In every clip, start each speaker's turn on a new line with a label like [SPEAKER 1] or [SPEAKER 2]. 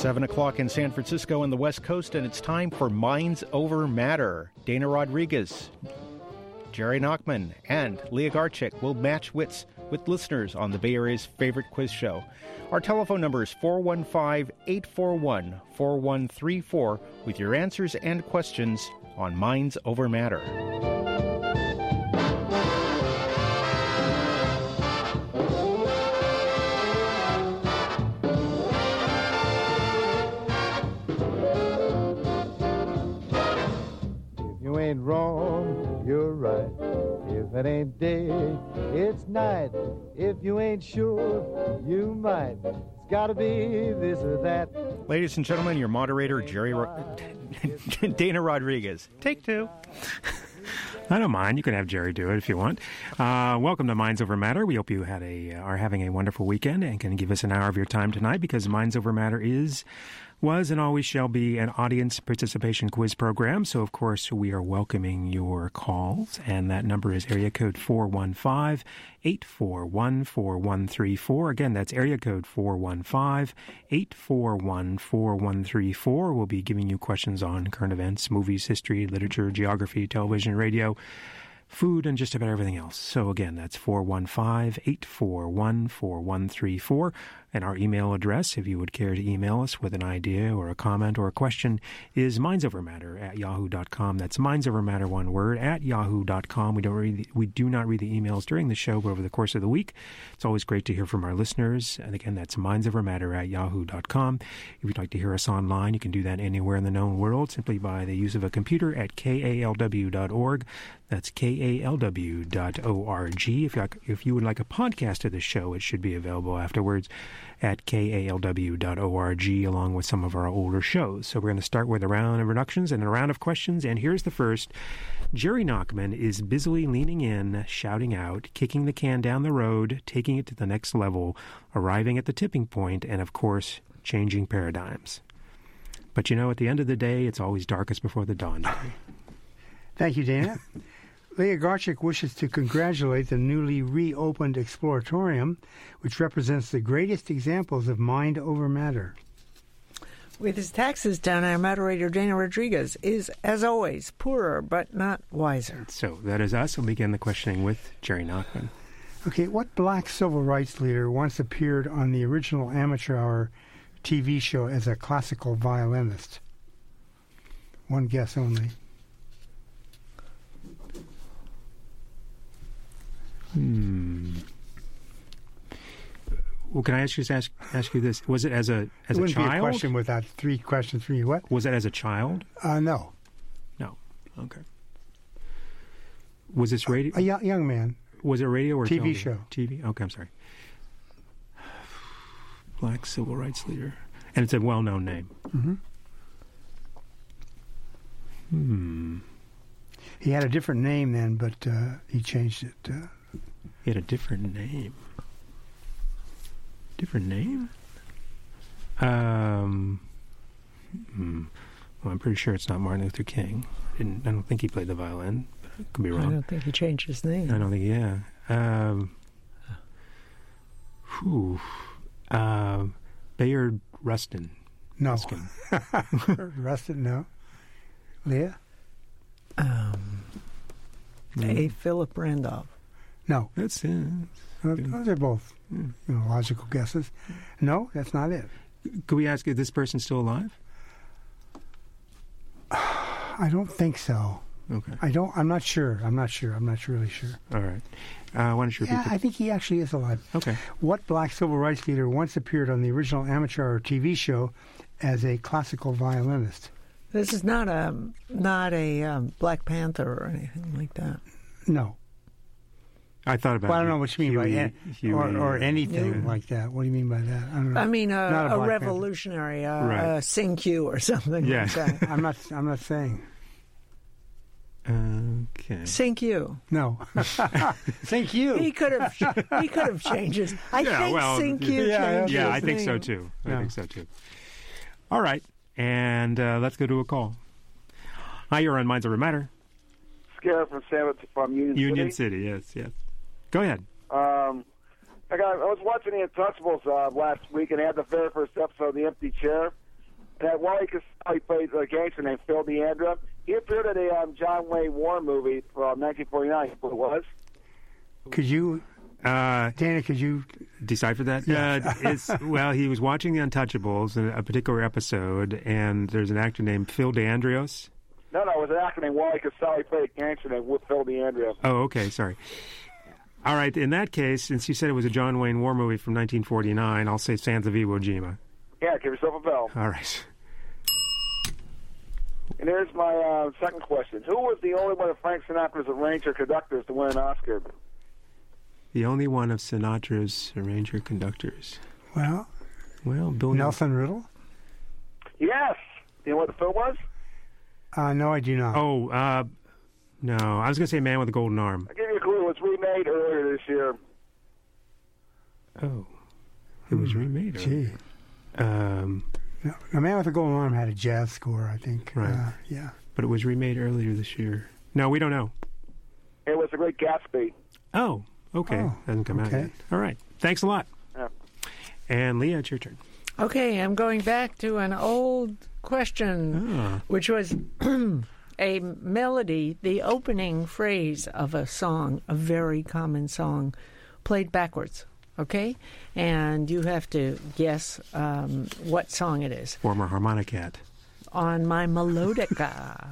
[SPEAKER 1] 7 o'clock in San Francisco and the West Coast, and it's time for Minds Over Matter. Dana Rodriguez, Jerry Nachman, and Leah Garchik will match wits with listeners on the Bay Area's favorite quiz show. Our telephone number is 415-841-4134 with your answers and questions on Minds Over Matter.
[SPEAKER 2] If you ain't wrong, you're right. If it ain't day, it's night. If you ain't sure, you might. It's gotta be this or that.
[SPEAKER 1] Ladies and gentlemen, your moderator, Dana Rodriguez. Take two.
[SPEAKER 3] I don't mind. You can have Jerry do it if you want. Welcome to Minds Over Matter. We hope you are having a wonderful weekend and can give us an hour of your time tonight, because Minds Over Matter was and always shall be an audience participation quiz program. So, of course, we are welcoming your calls, and that number is area code 415-841-4134. Again, that's area code 415-841-4134. We'll be giving you questions on current events, movies, history, literature, geography, television, radio, food, and just about everything else. So again, that's 415-841-4134. And our email address, if you would care to email us with an idea or a comment or a question, is mindsovermatter@yahoo.com. That's mindsovermatter, one word, @yahoo.com. We do not read the emails during the show, but over the course of the week. It's always great to hear from our listeners. And again, that's mindsovermatter@yahoo.com. If you'd like to hear us online, you can do that anywhere in the known world simply by the use of a computer at kalw.org. That's kalw.org. If you would like a podcast of the show, it should be available afterwards at kalw.org, along with some of our older shows. So we're going to start with a round of introductions and a round of questions, and here's the first. Jerry Nachman is busily leaning in, shouting out, kicking the can down the road, taking it to the next level, arriving at the tipping point, and of course, changing paradigms. But at the end of the day, it's always darkest before the dawn.
[SPEAKER 4] Thank you, Dana. Leah Garchik wishes to congratulate the newly reopened Exploratorium, which represents the greatest examples of mind over matter.
[SPEAKER 5] With his taxes down, our moderator, Dana Rodriguez, is, as always, poorer but not wiser.
[SPEAKER 3] So that is us. We'll begin the questioning with Jerry Nachman.
[SPEAKER 4] Okay, what black civil rights leader once appeared on the original Amateur Hour TV show as a classical violinist? One guess only.
[SPEAKER 3] Well, can I ask you this? Was it as a
[SPEAKER 4] it wouldn't
[SPEAKER 3] child?
[SPEAKER 4] Be a question without three questions for you. What?
[SPEAKER 3] Was it as a child?
[SPEAKER 4] No.
[SPEAKER 3] No. Okay. Was this radio?
[SPEAKER 4] A young man.
[SPEAKER 3] Was it radio or
[SPEAKER 4] TV
[SPEAKER 3] television?
[SPEAKER 4] show?
[SPEAKER 3] TV. Okay, I'm sorry. Black civil rights leader, and it's a well-known name.
[SPEAKER 4] He had a different name then, but he changed it.
[SPEAKER 3] He had a different name. Different name? Well, I'm pretty sure it's not Martin Luther King. I don't think he played the violin. But I could be wrong.
[SPEAKER 5] I don't think he changed his name.
[SPEAKER 3] I don't think, yeah. Bayard Rustin.
[SPEAKER 4] No. Rustin, no. Leah?
[SPEAKER 5] A Philip Randolph.
[SPEAKER 4] No.
[SPEAKER 3] That's it.
[SPEAKER 4] Those are both logical guesses. No, that's not it.
[SPEAKER 3] Could we ask, is this person still alive?
[SPEAKER 4] I don't think so.
[SPEAKER 3] Okay.
[SPEAKER 4] I'm not sure. I'm not really sure.
[SPEAKER 3] All right. Why don't you repeat
[SPEAKER 4] I think he actually is alive.
[SPEAKER 3] Okay.
[SPEAKER 4] What black civil rights leader once appeared on the original Amateur Hour TV show as a classical violinist?
[SPEAKER 5] This is not a Black Panther or anything like that.
[SPEAKER 4] No.
[SPEAKER 3] I thought about.
[SPEAKER 4] Well, I don't know what you mean by that, or anything like that. What do you mean by that? I don't know.
[SPEAKER 5] I mean a revolutionary,
[SPEAKER 3] right.
[SPEAKER 5] Sing Q or something like that.
[SPEAKER 4] I'm not saying.
[SPEAKER 3] Okay.
[SPEAKER 5] Sing Q.
[SPEAKER 4] No. Sing Q.
[SPEAKER 5] He could have changed his. I think Sing Q changed his
[SPEAKER 3] I think
[SPEAKER 5] name.
[SPEAKER 3] so too. I think so too. All right, and let's go to a call. Hi, you're on Minds Over Matter.
[SPEAKER 6] Scare from Union
[SPEAKER 3] City. Yes. Go ahead.
[SPEAKER 6] I was watching The Untouchables last week, and they had the very first episode of The Empty Chair. that Wally Casale played a gangster named Phil Deandra. He appeared in a John Wayne war movie from 1949. What it was?
[SPEAKER 4] Could you, Dana? Could you
[SPEAKER 3] decipher that? Well, he was watching The Untouchables in a particular episode, and there's an actor named Phil DeAndrios.
[SPEAKER 6] No, it was an actor named Wally Casale played a gangster named Phil Deandra.
[SPEAKER 3] Oh, okay, sorry. All right, in that case, since you said it was a John Wayne war movie from 1949, I'll say Sands of Iwo Jima.
[SPEAKER 6] Yeah, give yourself a bell.
[SPEAKER 3] All right.
[SPEAKER 6] And here's my second question. Who was the only one of Frank Sinatra's arranger conductors to win an Oscar?
[SPEAKER 3] The only one of Sinatra's arranger conductors.
[SPEAKER 4] Well,
[SPEAKER 3] Bill
[SPEAKER 4] Nelson Riddle?
[SPEAKER 6] Yes. Do you know what the film was?
[SPEAKER 4] No, I do not.
[SPEAKER 3] Oh, no. I was going to say Man with a Golden Arm.
[SPEAKER 6] I'll give you a clue. It was remade earlier this year.
[SPEAKER 3] Oh. It was remade earlier.
[SPEAKER 4] Gee. No, Man with a Golden Arm had a jazz score, I think.
[SPEAKER 3] Right.
[SPEAKER 4] Yeah.
[SPEAKER 3] But it was remade earlier this year. No, we don't know.
[SPEAKER 6] It was The Great Gatsby.
[SPEAKER 3] Oh, okay.
[SPEAKER 4] Oh,
[SPEAKER 3] Hasn't come out yet. All right. Thanks a lot.
[SPEAKER 6] Yeah.
[SPEAKER 3] And Leah, it's your turn.
[SPEAKER 5] Okay, I'm going back to an old question, which was a melody, the opening phrase of a song, a very common song, played backwards. Okay? And you have to guess what song it is.
[SPEAKER 3] Former Harmonica.
[SPEAKER 5] On my melodica.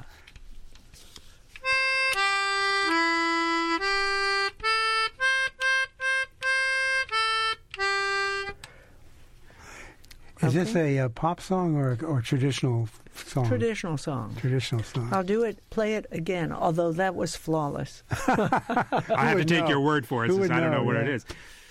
[SPEAKER 4] Is this a pop song or traditional song?
[SPEAKER 5] Traditional song.
[SPEAKER 4] Traditional song.
[SPEAKER 5] I'll play it again, although that was flawless.
[SPEAKER 3] I have to take your word for it since I don't know what it is.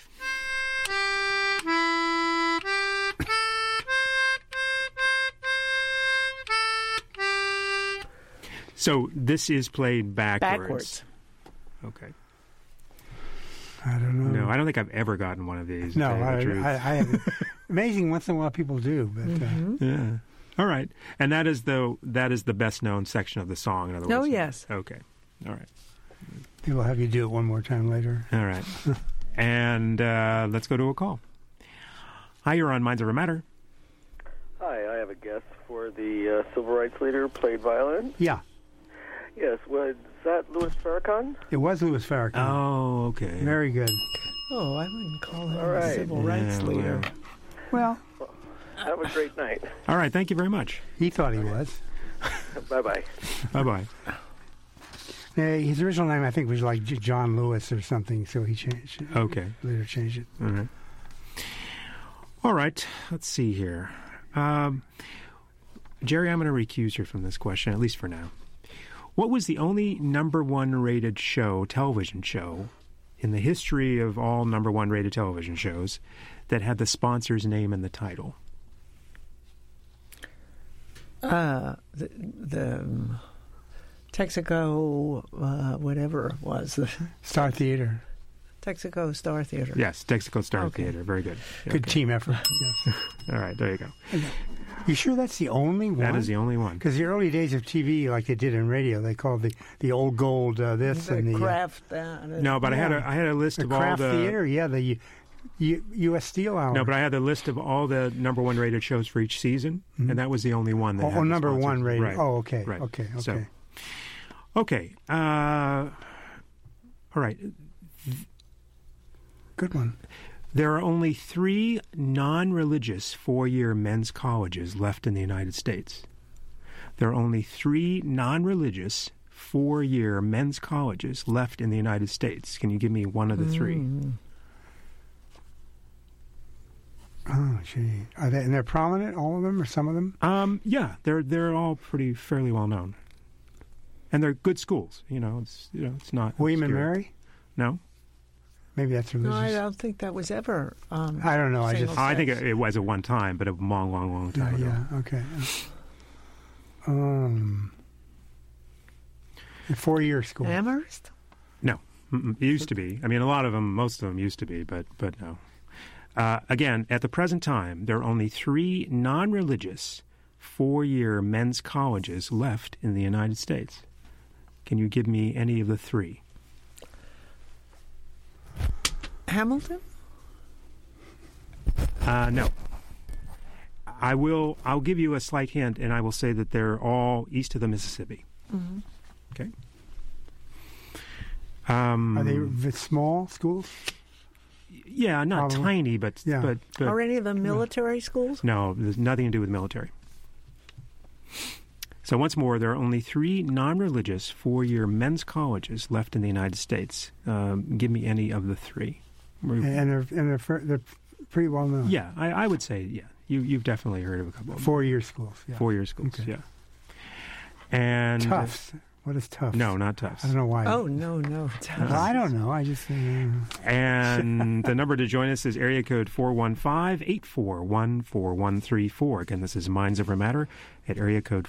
[SPEAKER 3] So this is played backwards. Okay.
[SPEAKER 4] I don't know.
[SPEAKER 3] No, I don't think I've ever gotten one of these.
[SPEAKER 4] No, I haven't. Amazing. Once in a while, people do. But
[SPEAKER 3] yeah. All right, and that is the best known section of the song. In other words.
[SPEAKER 5] Oh yes.
[SPEAKER 3] Okay. All right.
[SPEAKER 4] We'll have you do it one more time later.
[SPEAKER 3] All right. And let's go to a call. Hi, you're on Minds Over Matter.
[SPEAKER 7] Hi, I have a guess for the civil rights leader played violin.
[SPEAKER 4] Yeah.
[SPEAKER 7] Yes, was that Louis Farrakhan?
[SPEAKER 4] It was Louis Farrakhan.
[SPEAKER 3] Oh, okay.
[SPEAKER 4] Very good.
[SPEAKER 5] Oh, I wouldn't call him
[SPEAKER 7] All right.
[SPEAKER 5] a civil rights leader.
[SPEAKER 4] Well,
[SPEAKER 7] have a great night.
[SPEAKER 3] All right, thank you very much.
[SPEAKER 4] He thought he was.
[SPEAKER 7] Bye-bye.
[SPEAKER 3] Bye-bye.
[SPEAKER 4] His original name, I think, was like John Lewis or something, so he changed it.
[SPEAKER 3] Okay.
[SPEAKER 4] Later changed it.
[SPEAKER 3] All right. All right, let's see here. Jerry, I'm going to recuse you from this question, at least for now. What was the only number one rated television show, in the history of all number one rated television shows that had the sponsor's name in the title?
[SPEAKER 5] The Texaco, whatever it was.
[SPEAKER 4] Star Theater.
[SPEAKER 5] Texaco Star Theater.
[SPEAKER 3] Yes, Texaco Star Theater. Very good.
[SPEAKER 4] Good team effort. Yes.
[SPEAKER 3] All right, there you go.
[SPEAKER 4] You sure that's the only one?
[SPEAKER 3] That is the only one.
[SPEAKER 4] Because the early days of TV, like they did in radio, they called the old gold this and the
[SPEAKER 5] Kraft.
[SPEAKER 3] No, but I had a list of all
[SPEAKER 4] Kraft
[SPEAKER 3] the
[SPEAKER 4] Theater. Yeah, the U.S. Steel Hour.
[SPEAKER 3] No, but I had the list of all the number one rated shows for each season, and that was the only one that had the
[SPEAKER 4] number
[SPEAKER 3] sponsors.
[SPEAKER 4] one rated.
[SPEAKER 3] Right.
[SPEAKER 4] Oh, okay,
[SPEAKER 3] right.
[SPEAKER 4] okay.
[SPEAKER 3] So, okay. All right.
[SPEAKER 4] Good one.
[SPEAKER 3] There are only 3 non-religious 4-year men's colleges left in the United States. There are only 3 non-religious 4-year men's colleges left in the United States. Can you give me one of the 3?
[SPEAKER 4] Oh, gee. Are they, and they're prominent, all of them, or some of them?
[SPEAKER 3] Yeah, they're all fairly well known, and they're good schools. It's not
[SPEAKER 4] William and
[SPEAKER 3] obscure.
[SPEAKER 4] Mary.
[SPEAKER 3] No.
[SPEAKER 4] Maybe that's religious.
[SPEAKER 5] No, I don't think that was ever.
[SPEAKER 4] I don't know.
[SPEAKER 3] I think it was at one time, but a long time ago.
[SPEAKER 4] Yeah. Okay. 4-year school.
[SPEAKER 5] Amherst?
[SPEAKER 3] No, it used to be. I mean, most of them used to be, but no. Again, at the present time, there are only 3 non-religious 4-year men's colleges left in the United States. Can you give me any of the 3?
[SPEAKER 5] Hamilton?
[SPEAKER 3] No. I'll give you a slight hint, and I will say that they're all east of the Mississippi.
[SPEAKER 5] Mm-hmm.
[SPEAKER 3] Okay.
[SPEAKER 4] Are they small schools?
[SPEAKER 3] Yeah, not
[SPEAKER 4] Probably.
[SPEAKER 3] tiny, but,
[SPEAKER 4] Yeah.
[SPEAKER 3] but
[SPEAKER 5] Are any of them military schools?
[SPEAKER 3] no, there's nothing to do with military. So once more, there are only 3 non-religious 4-year men's colleges left in the United States. Give me any of the 3.
[SPEAKER 4] And they're pretty well known.
[SPEAKER 3] Yeah, I would say, yeah. You've definitely heard of a couple of them.
[SPEAKER 4] 4-year schools. Yeah.
[SPEAKER 3] 4-year schools,
[SPEAKER 4] Okay.
[SPEAKER 3] yeah. And
[SPEAKER 4] Tufts. What is Tufts?
[SPEAKER 3] No, not Tufts.
[SPEAKER 4] I don't know why.
[SPEAKER 5] Oh, no.
[SPEAKER 4] Well, I don't know. I just.
[SPEAKER 3] And the number to join us is area code 415-841-4134. Again, this is Minds Over Matter at area code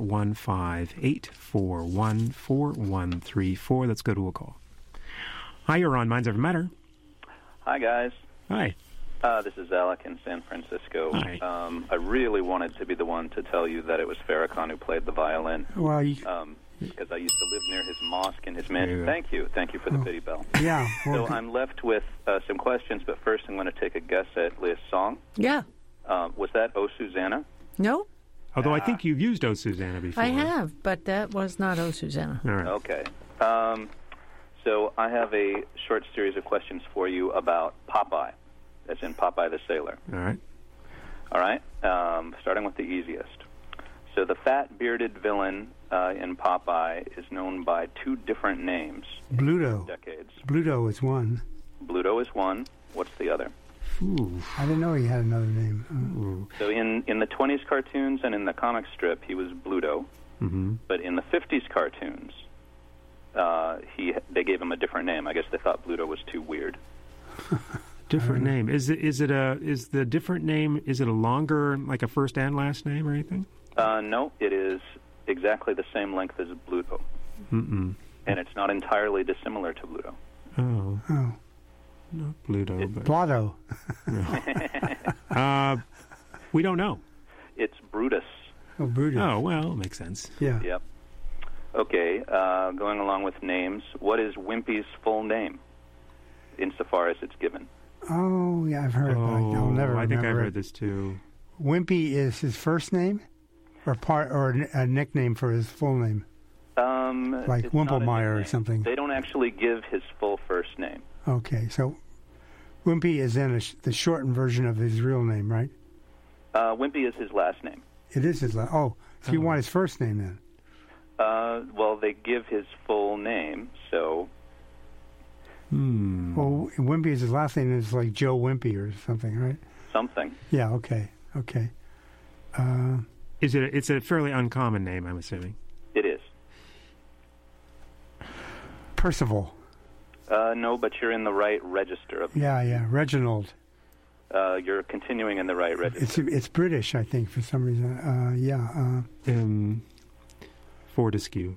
[SPEAKER 3] 415-841-4134. Let's go to a call. Hi, you're on Minds Over Matter.
[SPEAKER 8] Hi, guys.
[SPEAKER 3] Hi.
[SPEAKER 8] This is Alec in San Francisco.
[SPEAKER 3] Hi.
[SPEAKER 8] I really wanted to be the one to tell you that it was Farrakhan who played the violin.
[SPEAKER 4] Well,
[SPEAKER 8] because I used to live near his mosque and his
[SPEAKER 3] There you
[SPEAKER 8] mansion.
[SPEAKER 3] go.
[SPEAKER 8] Thank you for the pity bell.
[SPEAKER 4] yeah. Well,
[SPEAKER 8] So I'm left with some questions, but first I'm going to take a guess at Leah's song.
[SPEAKER 5] Yeah.
[SPEAKER 8] Was that Oh Susanna?
[SPEAKER 5] No,
[SPEAKER 3] Although I think you've used Oh Susanna before.
[SPEAKER 5] I have, but that was not Oh Susanna.
[SPEAKER 3] All right.
[SPEAKER 8] Okay. So I have a short series of questions for you about Popeye, as in Popeye the Sailor.
[SPEAKER 3] All right.
[SPEAKER 8] All right, starting with the easiest. So the fat, bearded villain in Popeye is known by 2 different names.
[SPEAKER 4] Bluto.
[SPEAKER 8] Decades.
[SPEAKER 4] Bluto is one.
[SPEAKER 8] Bluto is one. What's the other?
[SPEAKER 3] Ooh.
[SPEAKER 4] I didn't know he had another name.
[SPEAKER 3] Ooh.
[SPEAKER 8] So in the 20s cartoons and in the comic strip, he was Bluto.
[SPEAKER 3] Mm-hmm.
[SPEAKER 8] But in the 50s cartoons, they gave him a different name. I guess they thought Bluto was too weird.
[SPEAKER 3] Different name. Is the different name? Is it a longer, like a first and last name or anything?
[SPEAKER 8] No, it is exactly the same length as Bluto.
[SPEAKER 3] Mm-mm.
[SPEAKER 8] And it's not entirely dissimilar to Bluto.
[SPEAKER 3] Oh,
[SPEAKER 4] Oh,
[SPEAKER 3] not Bluto, but
[SPEAKER 4] Blotto.
[SPEAKER 3] we don't know.
[SPEAKER 8] It's Brutus.
[SPEAKER 4] Oh, Brutus.
[SPEAKER 3] Oh, well, it makes sense.
[SPEAKER 4] Yeah.
[SPEAKER 8] Yep. Okay, going along with names, what is Wimpy's full name, insofar as it's given?
[SPEAKER 4] Oh, yeah, I've heard it, but I'll never
[SPEAKER 3] I think I've
[SPEAKER 4] remember
[SPEAKER 3] heard
[SPEAKER 4] it.
[SPEAKER 3] this too.
[SPEAKER 4] Wimpy is his first name, or a nickname for his full name, like
[SPEAKER 8] It's not a
[SPEAKER 4] Wimplemeyer or
[SPEAKER 8] nickname.
[SPEAKER 4] something.
[SPEAKER 8] They don't actually give his full first name.
[SPEAKER 4] Okay, so Wimpy is then the shortened version of his real name, right?
[SPEAKER 8] Wimpy is his last name.
[SPEAKER 4] It is his last. Oh, so you want his first name then?
[SPEAKER 8] Well, they give his full name, so
[SPEAKER 4] Well, Wimpy is his last name. Is like Joe Wimpy or something, right?
[SPEAKER 8] something.
[SPEAKER 4] Yeah. Okay.
[SPEAKER 3] It's a fairly uncommon name, I'm assuming.
[SPEAKER 8] It is.
[SPEAKER 4] Percival.
[SPEAKER 8] No, but you're in the right register.
[SPEAKER 4] Yeah. Reginald.
[SPEAKER 8] You're continuing in the right register.
[SPEAKER 4] It's British, I think, for some reason.
[SPEAKER 3] Fortescue.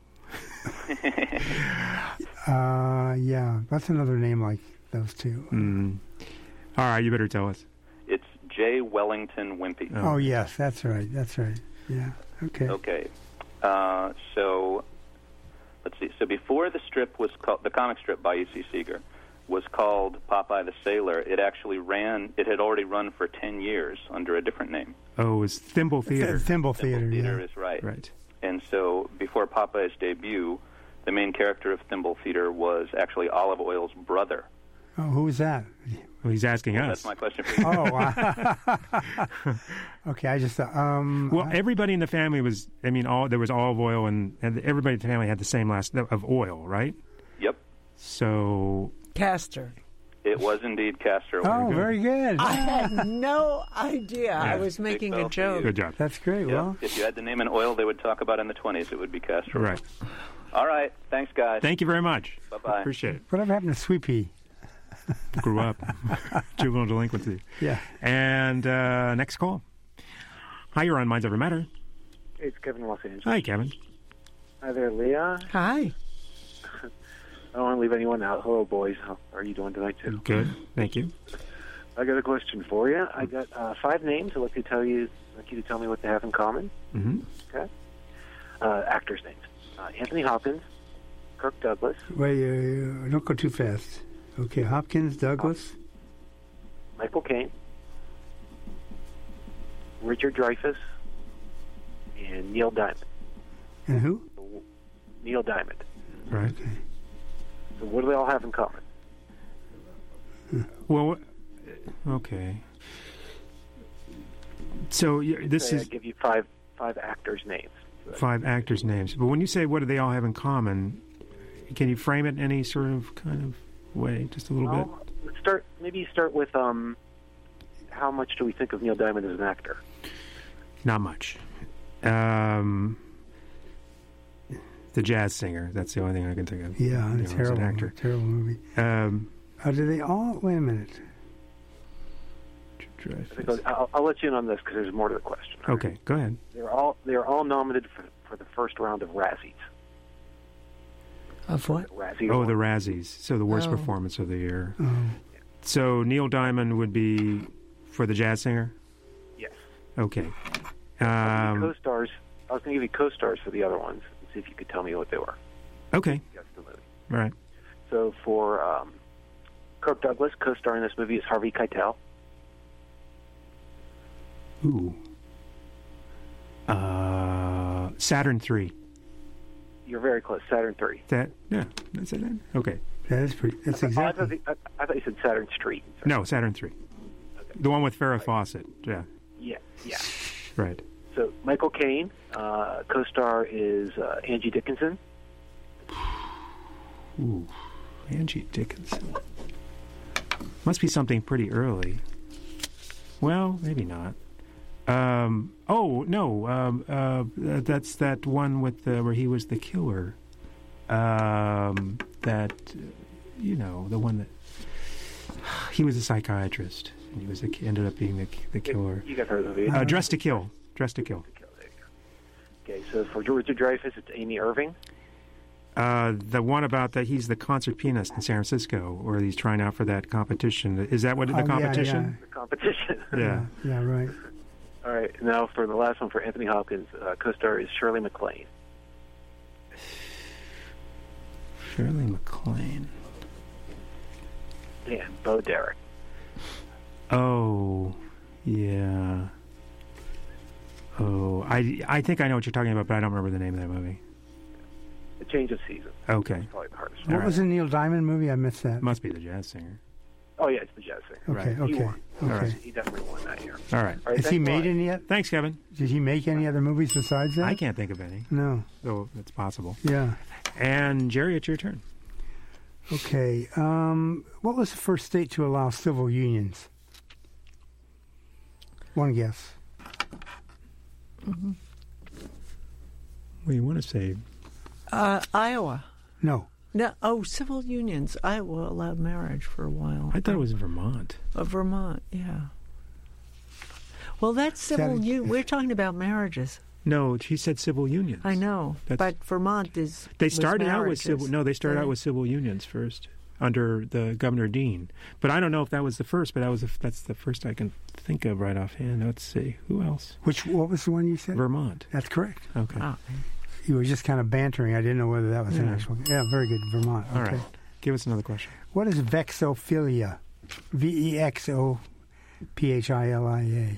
[SPEAKER 4] Yeah, that's another name like those two.
[SPEAKER 3] All right, you better tell us.
[SPEAKER 8] It's J. Wellington Wimpy.
[SPEAKER 4] Oh, yes, that's right. Yeah, okay.
[SPEAKER 8] Okay. So let's see. So before the strip was called, the comic strip by E.C. Seeger was called Popeye the Sailor, it actually it had already run for 10 years under a different name.
[SPEAKER 3] Oh, it was Thimble Theater.
[SPEAKER 4] Thimble Theater,
[SPEAKER 8] Theater
[SPEAKER 4] yeah.
[SPEAKER 8] is right.
[SPEAKER 3] Right.
[SPEAKER 8] And so before Popeye's debut, the main character of Thimble Theater was actually Olive Oil's brother.
[SPEAKER 4] Oh, who is that?
[SPEAKER 3] Well, he's asking us.
[SPEAKER 8] That's my question for you.
[SPEAKER 4] Oh, okay. I just
[SPEAKER 3] Well, everybody in the family was. I mean, there was olive oil, and everybody in the family had the same last of oil, right?
[SPEAKER 8] Yep.
[SPEAKER 3] So
[SPEAKER 5] Castor.
[SPEAKER 8] It was indeed Castor.
[SPEAKER 4] Oh, very good.
[SPEAKER 5] I had no idea. I was
[SPEAKER 8] Big
[SPEAKER 5] making
[SPEAKER 8] bell
[SPEAKER 5] a
[SPEAKER 8] for
[SPEAKER 5] joke.
[SPEAKER 8] you.
[SPEAKER 3] good job.
[SPEAKER 4] That's great.
[SPEAKER 8] Yeah.
[SPEAKER 4] Well,
[SPEAKER 8] If you had to name an oil they would talk about in the 20s, it would be castor oil.
[SPEAKER 3] Right.
[SPEAKER 8] All right. Thanks, guys.
[SPEAKER 3] Thank you very much.
[SPEAKER 8] Bye-bye.
[SPEAKER 3] Appreciate it.
[SPEAKER 4] whatever happened to Sweet Pea?
[SPEAKER 3] Grew up. Juvenile delinquency.
[SPEAKER 4] Yeah.
[SPEAKER 3] And next call. Hi, you're on Minds Over Matter.
[SPEAKER 9] Hey, it's Kevin in Los Angeles.
[SPEAKER 3] Hi, Kevin.
[SPEAKER 9] Hi there, Leah.
[SPEAKER 5] Hi.
[SPEAKER 9] I don't want to leave anyone out. Hello, boys. How are you doing tonight, too?
[SPEAKER 3] Good. Thank you.
[SPEAKER 9] I got a question for you. I got 5 names. I'd like you to tell me what they have in common.
[SPEAKER 3] Mm-hmm.
[SPEAKER 9] Okay. Actors' names: Anthony Hopkins, Kirk Douglas,
[SPEAKER 4] Wait, don't go too fast. Okay, Hopkins, Douglas.
[SPEAKER 9] Michael Caine, Richard Dreyfuss and Neil Diamond.
[SPEAKER 4] And who?
[SPEAKER 9] Neil Diamond.
[SPEAKER 3] Right.
[SPEAKER 9] So what do they all have in common?
[SPEAKER 3] Well, okay. So this
[SPEAKER 9] I
[SPEAKER 3] is
[SPEAKER 9] give you five actors' names.
[SPEAKER 3] 5 actors' names. But when you say what do they all have in common, can you frame it in any sort of kind of way, just a little bit?
[SPEAKER 9] Let's start. Maybe you start with how much do we think of Neil Diamond as an actor?
[SPEAKER 3] Not much. The Jazz Singer. That's the only thing I can think of.
[SPEAKER 4] Yeah, it's
[SPEAKER 3] as an actor.
[SPEAKER 4] Terrible movie. Do they all? Wait a minute.
[SPEAKER 9] I think I'll let you in on this because there's more to the question.
[SPEAKER 3] Okay,
[SPEAKER 9] right?
[SPEAKER 3] go ahead.
[SPEAKER 9] They're all nominated for the first round of Razzies.
[SPEAKER 5] Of what?
[SPEAKER 9] Razzie
[SPEAKER 3] Oh, the
[SPEAKER 9] Awards.
[SPEAKER 3] Razzies. So the worst performance of the year.
[SPEAKER 4] Oh.
[SPEAKER 3] So Neil Diamond would be for the Jazz Singer?
[SPEAKER 9] Yes.
[SPEAKER 3] Okay.
[SPEAKER 9] Co-stars. I was going to give you co-stars for the other ones and see if you could tell me what they were.
[SPEAKER 3] Okay.
[SPEAKER 9] Yes, the movie.
[SPEAKER 3] Right.
[SPEAKER 9] So for Kirk Douglas, co-star in this movie is Harvey Keitel.
[SPEAKER 3] Ooh. Saturn III.
[SPEAKER 9] You're very close. Saturn III.
[SPEAKER 3] Yeah, that's it. Okay.
[SPEAKER 4] That's exactly.
[SPEAKER 9] I thought you said Saturn Street. Sorry.
[SPEAKER 3] No, Saturn III.
[SPEAKER 9] Okay.
[SPEAKER 3] The one with Farrah Fawcett. Yeah.
[SPEAKER 9] Yeah.
[SPEAKER 3] Right.
[SPEAKER 9] So Michael Caine, co-star is Angie Dickinson.
[SPEAKER 3] Ooh, Angie Dickinson. Must be something pretty early. Well, maybe not. That's that one with where he was the killer. The one that he was a psychiatrist and he was ended up being the killer.
[SPEAKER 9] You guys heard of the movie?
[SPEAKER 3] Dressed to Kill. Dressed to Kill.
[SPEAKER 9] There you go. Okay, so for Richard Dreyfuss, it's Amy Irving.
[SPEAKER 3] The one about that he's the concert pianist in San Francisco, or he's trying out for that competition. Is that what the competition?
[SPEAKER 9] The competition.
[SPEAKER 3] Yeah.
[SPEAKER 4] Yeah, right.
[SPEAKER 9] All right, now for the last one for Anthony Hopkins, co-star is Shirley MacLaine.
[SPEAKER 3] Shirley MacLaine.
[SPEAKER 9] And Bo Derek.
[SPEAKER 3] Oh, yeah. Oh, I think I know what you're talking about, but I don't remember the name of that movie.
[SPEAKER 9] The Change of Season.
[SPEAKER 3] Okay.
[SPEAKER 9] That's probably the hardest.
[SPEAKER 4] What was the Neil Diamond movie? I missed that.
[SPEAKER 3] Must be the Jazz Singer.
[SPEAKER 9] Oh, yeah, it's the Jazz Singer.
[SPEAKER 4] Okay,
[SPEAKER 3] Right.
[SPEAKER 9] He
[SPEAKER 4] okay,
[SPEAKER 9] won.
[SPEAKER 4] okay.
[SPEAKER 9] He definitely won that year.
[SPEAKER 3] All right.
[SPEAKER 9] All right,
[SPEAKER 4] Has he
[SPEAKER 9] thanks a
[SPEAKER 4] made
[SPEAKER 9] lot.
[SPEAKER 4] any yet?
[SPEAKER 3] Thanks, Kevin.
[SPEAKER 4] Did he make any other movies besides that?
[SPEAKER 3] I can't think of any,
[SPEAKER 4] No.
[SPEAKER 3] though it's possible.
[SPEAKER 4] Yeah.
[SPEAKER 3] And Jerry, it's your turn.
[SPEAKER 4] Okay. What was the first state to allow civil unions? One guess.
[SPEAKER 5] Mm-hmm.
[SPEAKER 3] Well, you want to say
[SPEAKER 5] Iowa.
[SPEAKER 4] No.
[SPEAKER 5] No, civil unions. Iowa allowed marriage for a while.
[SPEAKER 3] I thought it was Vermont.
[SPEAKER 5] Vermont, yeah. Well, that's civil union. We're talking about marriages.
[SPEAKER 3] No, she said civil unions.
[SPEAKER 5] I know, but Vermont is.
[SPEAKER 3] They started out with civil. No, they started out with civil unions first under the Governor Dean. But I don't know if that was the first. But that's the first I can think of right offhand. Let's see, who else?
[SPEAKER 4] What was the one you said?
[SPEAKER 3] Vermont.
[SPEAKER 4] That's correct.
[SPEAKER 3] Okay.
[SPEAKER 5] Ah.
[SPEAKER 4] You were just kind of bantering. I didn't know whether that was an actual. Yeah, very good. Vermont. Okay.
[SPEAKER 3] All right. Give us another question.
[SPEAKER 4] What is vexophilia? VEXOPHILIA.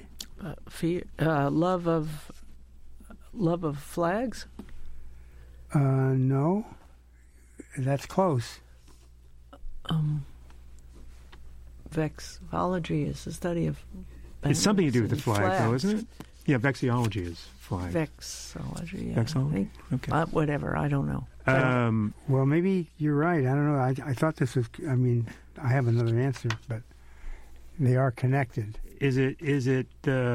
[SPEAKER 5] Love of flags?
[SPEAKER 4] No. That's close.
[SPEAKER 5] Vexology is the study of.
[SPEAKER 3] It's something to do with the
[SPEAKER 5] flags.
[SPEAKER 3] flag, though, isn't it? Yeah, vexiology is flag.
[SPEAKER 5] Vexology. Yeah.
[SPEAKER 3] Vexology? Okay.
[SPEAKER 5] Whatever. I don't know.
[SPEAKER 4] Well, maybe you're right. I don't know. I thought this was. I mean, I have another answer, but they are connected.
[SPEAKER 3] Is it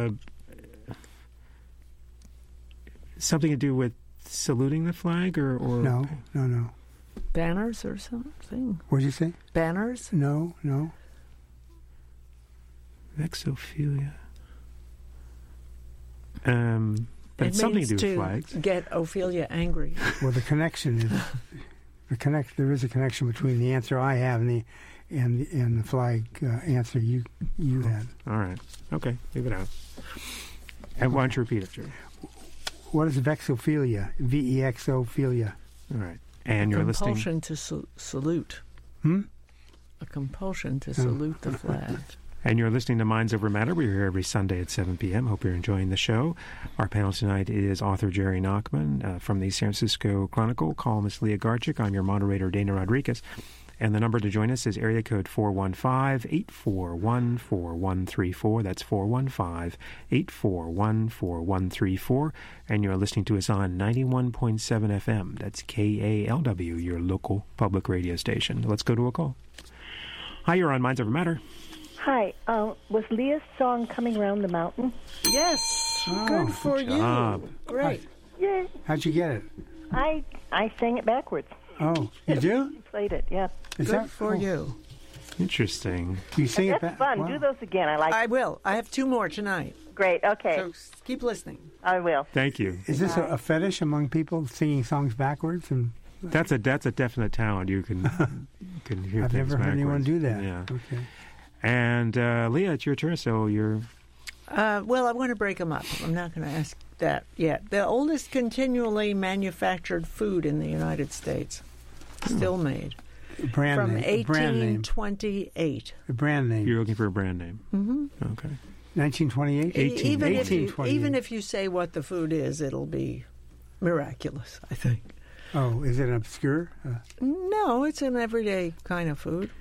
[SPEAKER 3] something to do with saluting the flag, or
[SPEAKER 4] No.
[SPEAKER 5] Banners or something?
[SPEAKER 4] What did you say?
[SPEAKER 5] Banners?
[SPEAKER 4] No.
[SPEAKER 3] Vexophilia. But it's something to do with flags.
[SPEAKER 5] Get Ophelia angry.
[SPEAKER 4] Well, the connection is there is a connection between the answer I have and the flag answer you had.
[SPEAKER 3] All right. Okay. Leave it out. And why don't you repeat it, Jerry?
[SPEAKER 4] What is vexophilia? VEXophilia.
[SPEAKER 3] All right. And you're listing.
[SPEAKER 5] Compulsion to salute. A compulsion to salute the flag.
[SPEAKER 3] And you're listening to Minds Over Matter. We're here every Sunday at 7 p.m. Hope you're enjoying the show. Our panel tonight is author Jerry Nachman from the San Francisco Chronicle, columnist Leah Garchik. I'm your moderator, Dana Rodriguez. And the number to join us is area code 415-841-4134. That's 415-841-4134. And you're listening to us on 91.7 FM. That's KALW, your local public radio station. Let's go to a call. Hi, you're on Minds Over Matter.
[SPEAKER 10] Hi. Was Leah's song Coming Round the Mountain?
[SPEAKER 5] Yes.
[SPEAKER 4] Oh,
[SPEAKER 5] good for
[SPEAKER 3] job.
[SPEAKER 5] you. Great.
[SPEAKER 10] Yeah.
[SPEAKER 4] How'd you get it?
[SPEAKER 10] I sang it backwards.
[SPEAKER 4] Oh, you do?
[SPEAKER 10] You played it, yeah.
[SPEAKER 5] Good for you.
[SPEAKER 3] Interesting.
[SPEAKER 4] You sing it
[SPEAKER 10] That's
[SPEAKER 4] back?
[SPEAKER 10] fun. Do those again.
[SPEAKER 5] I will. I have 2 more tonight.
[SPEAKER 10] Great. Okay.
[SPEAKER 5] So keep listening.
[SPEAKER 10] I will.
[SPEAKER 3] Thank you.
[SPEAKER 4] Is this a fetish among people singing songs backwards? And
[SPEAKER 3] That's a definite talent. You can hear
[SPEAKER 4] I've
[SPEAKER 3] things
[SPEAKER 4] never heard anyone
[SPEAKER 3] backwards.
[SPEAKER 4] do that.
[SPEAKER 3] Yeah.
[SPEAKER 4] Okay.
[SPEAKER 3] And Leah, it's your turn. So you're.
[SPEAKER 5] Well, I want to break them up. I'm not going to ask that yet. The oldest continually manufactured food in the United States, still made,
[SPEAKER 4] Brand
[SPEAKER 5] from
[SPEAKER 4] name. A brand name.
[SPEAKER 5] 1828.
[SPEAKER 4] A brand name.
[SPEAKER 3] You're looking for a brand name.
[SPEAKER 5] Mm-hmm.
[SPEAKER 3] Okay.
[SPEAKER 4] 1928?
[SPEAKER 5] Even if you say what the food is, it'll be miraculous, I think.
[SPEAKER 4] Oh, is it obscure?
[SPEAKER 5] No, it's an everyday kind of food.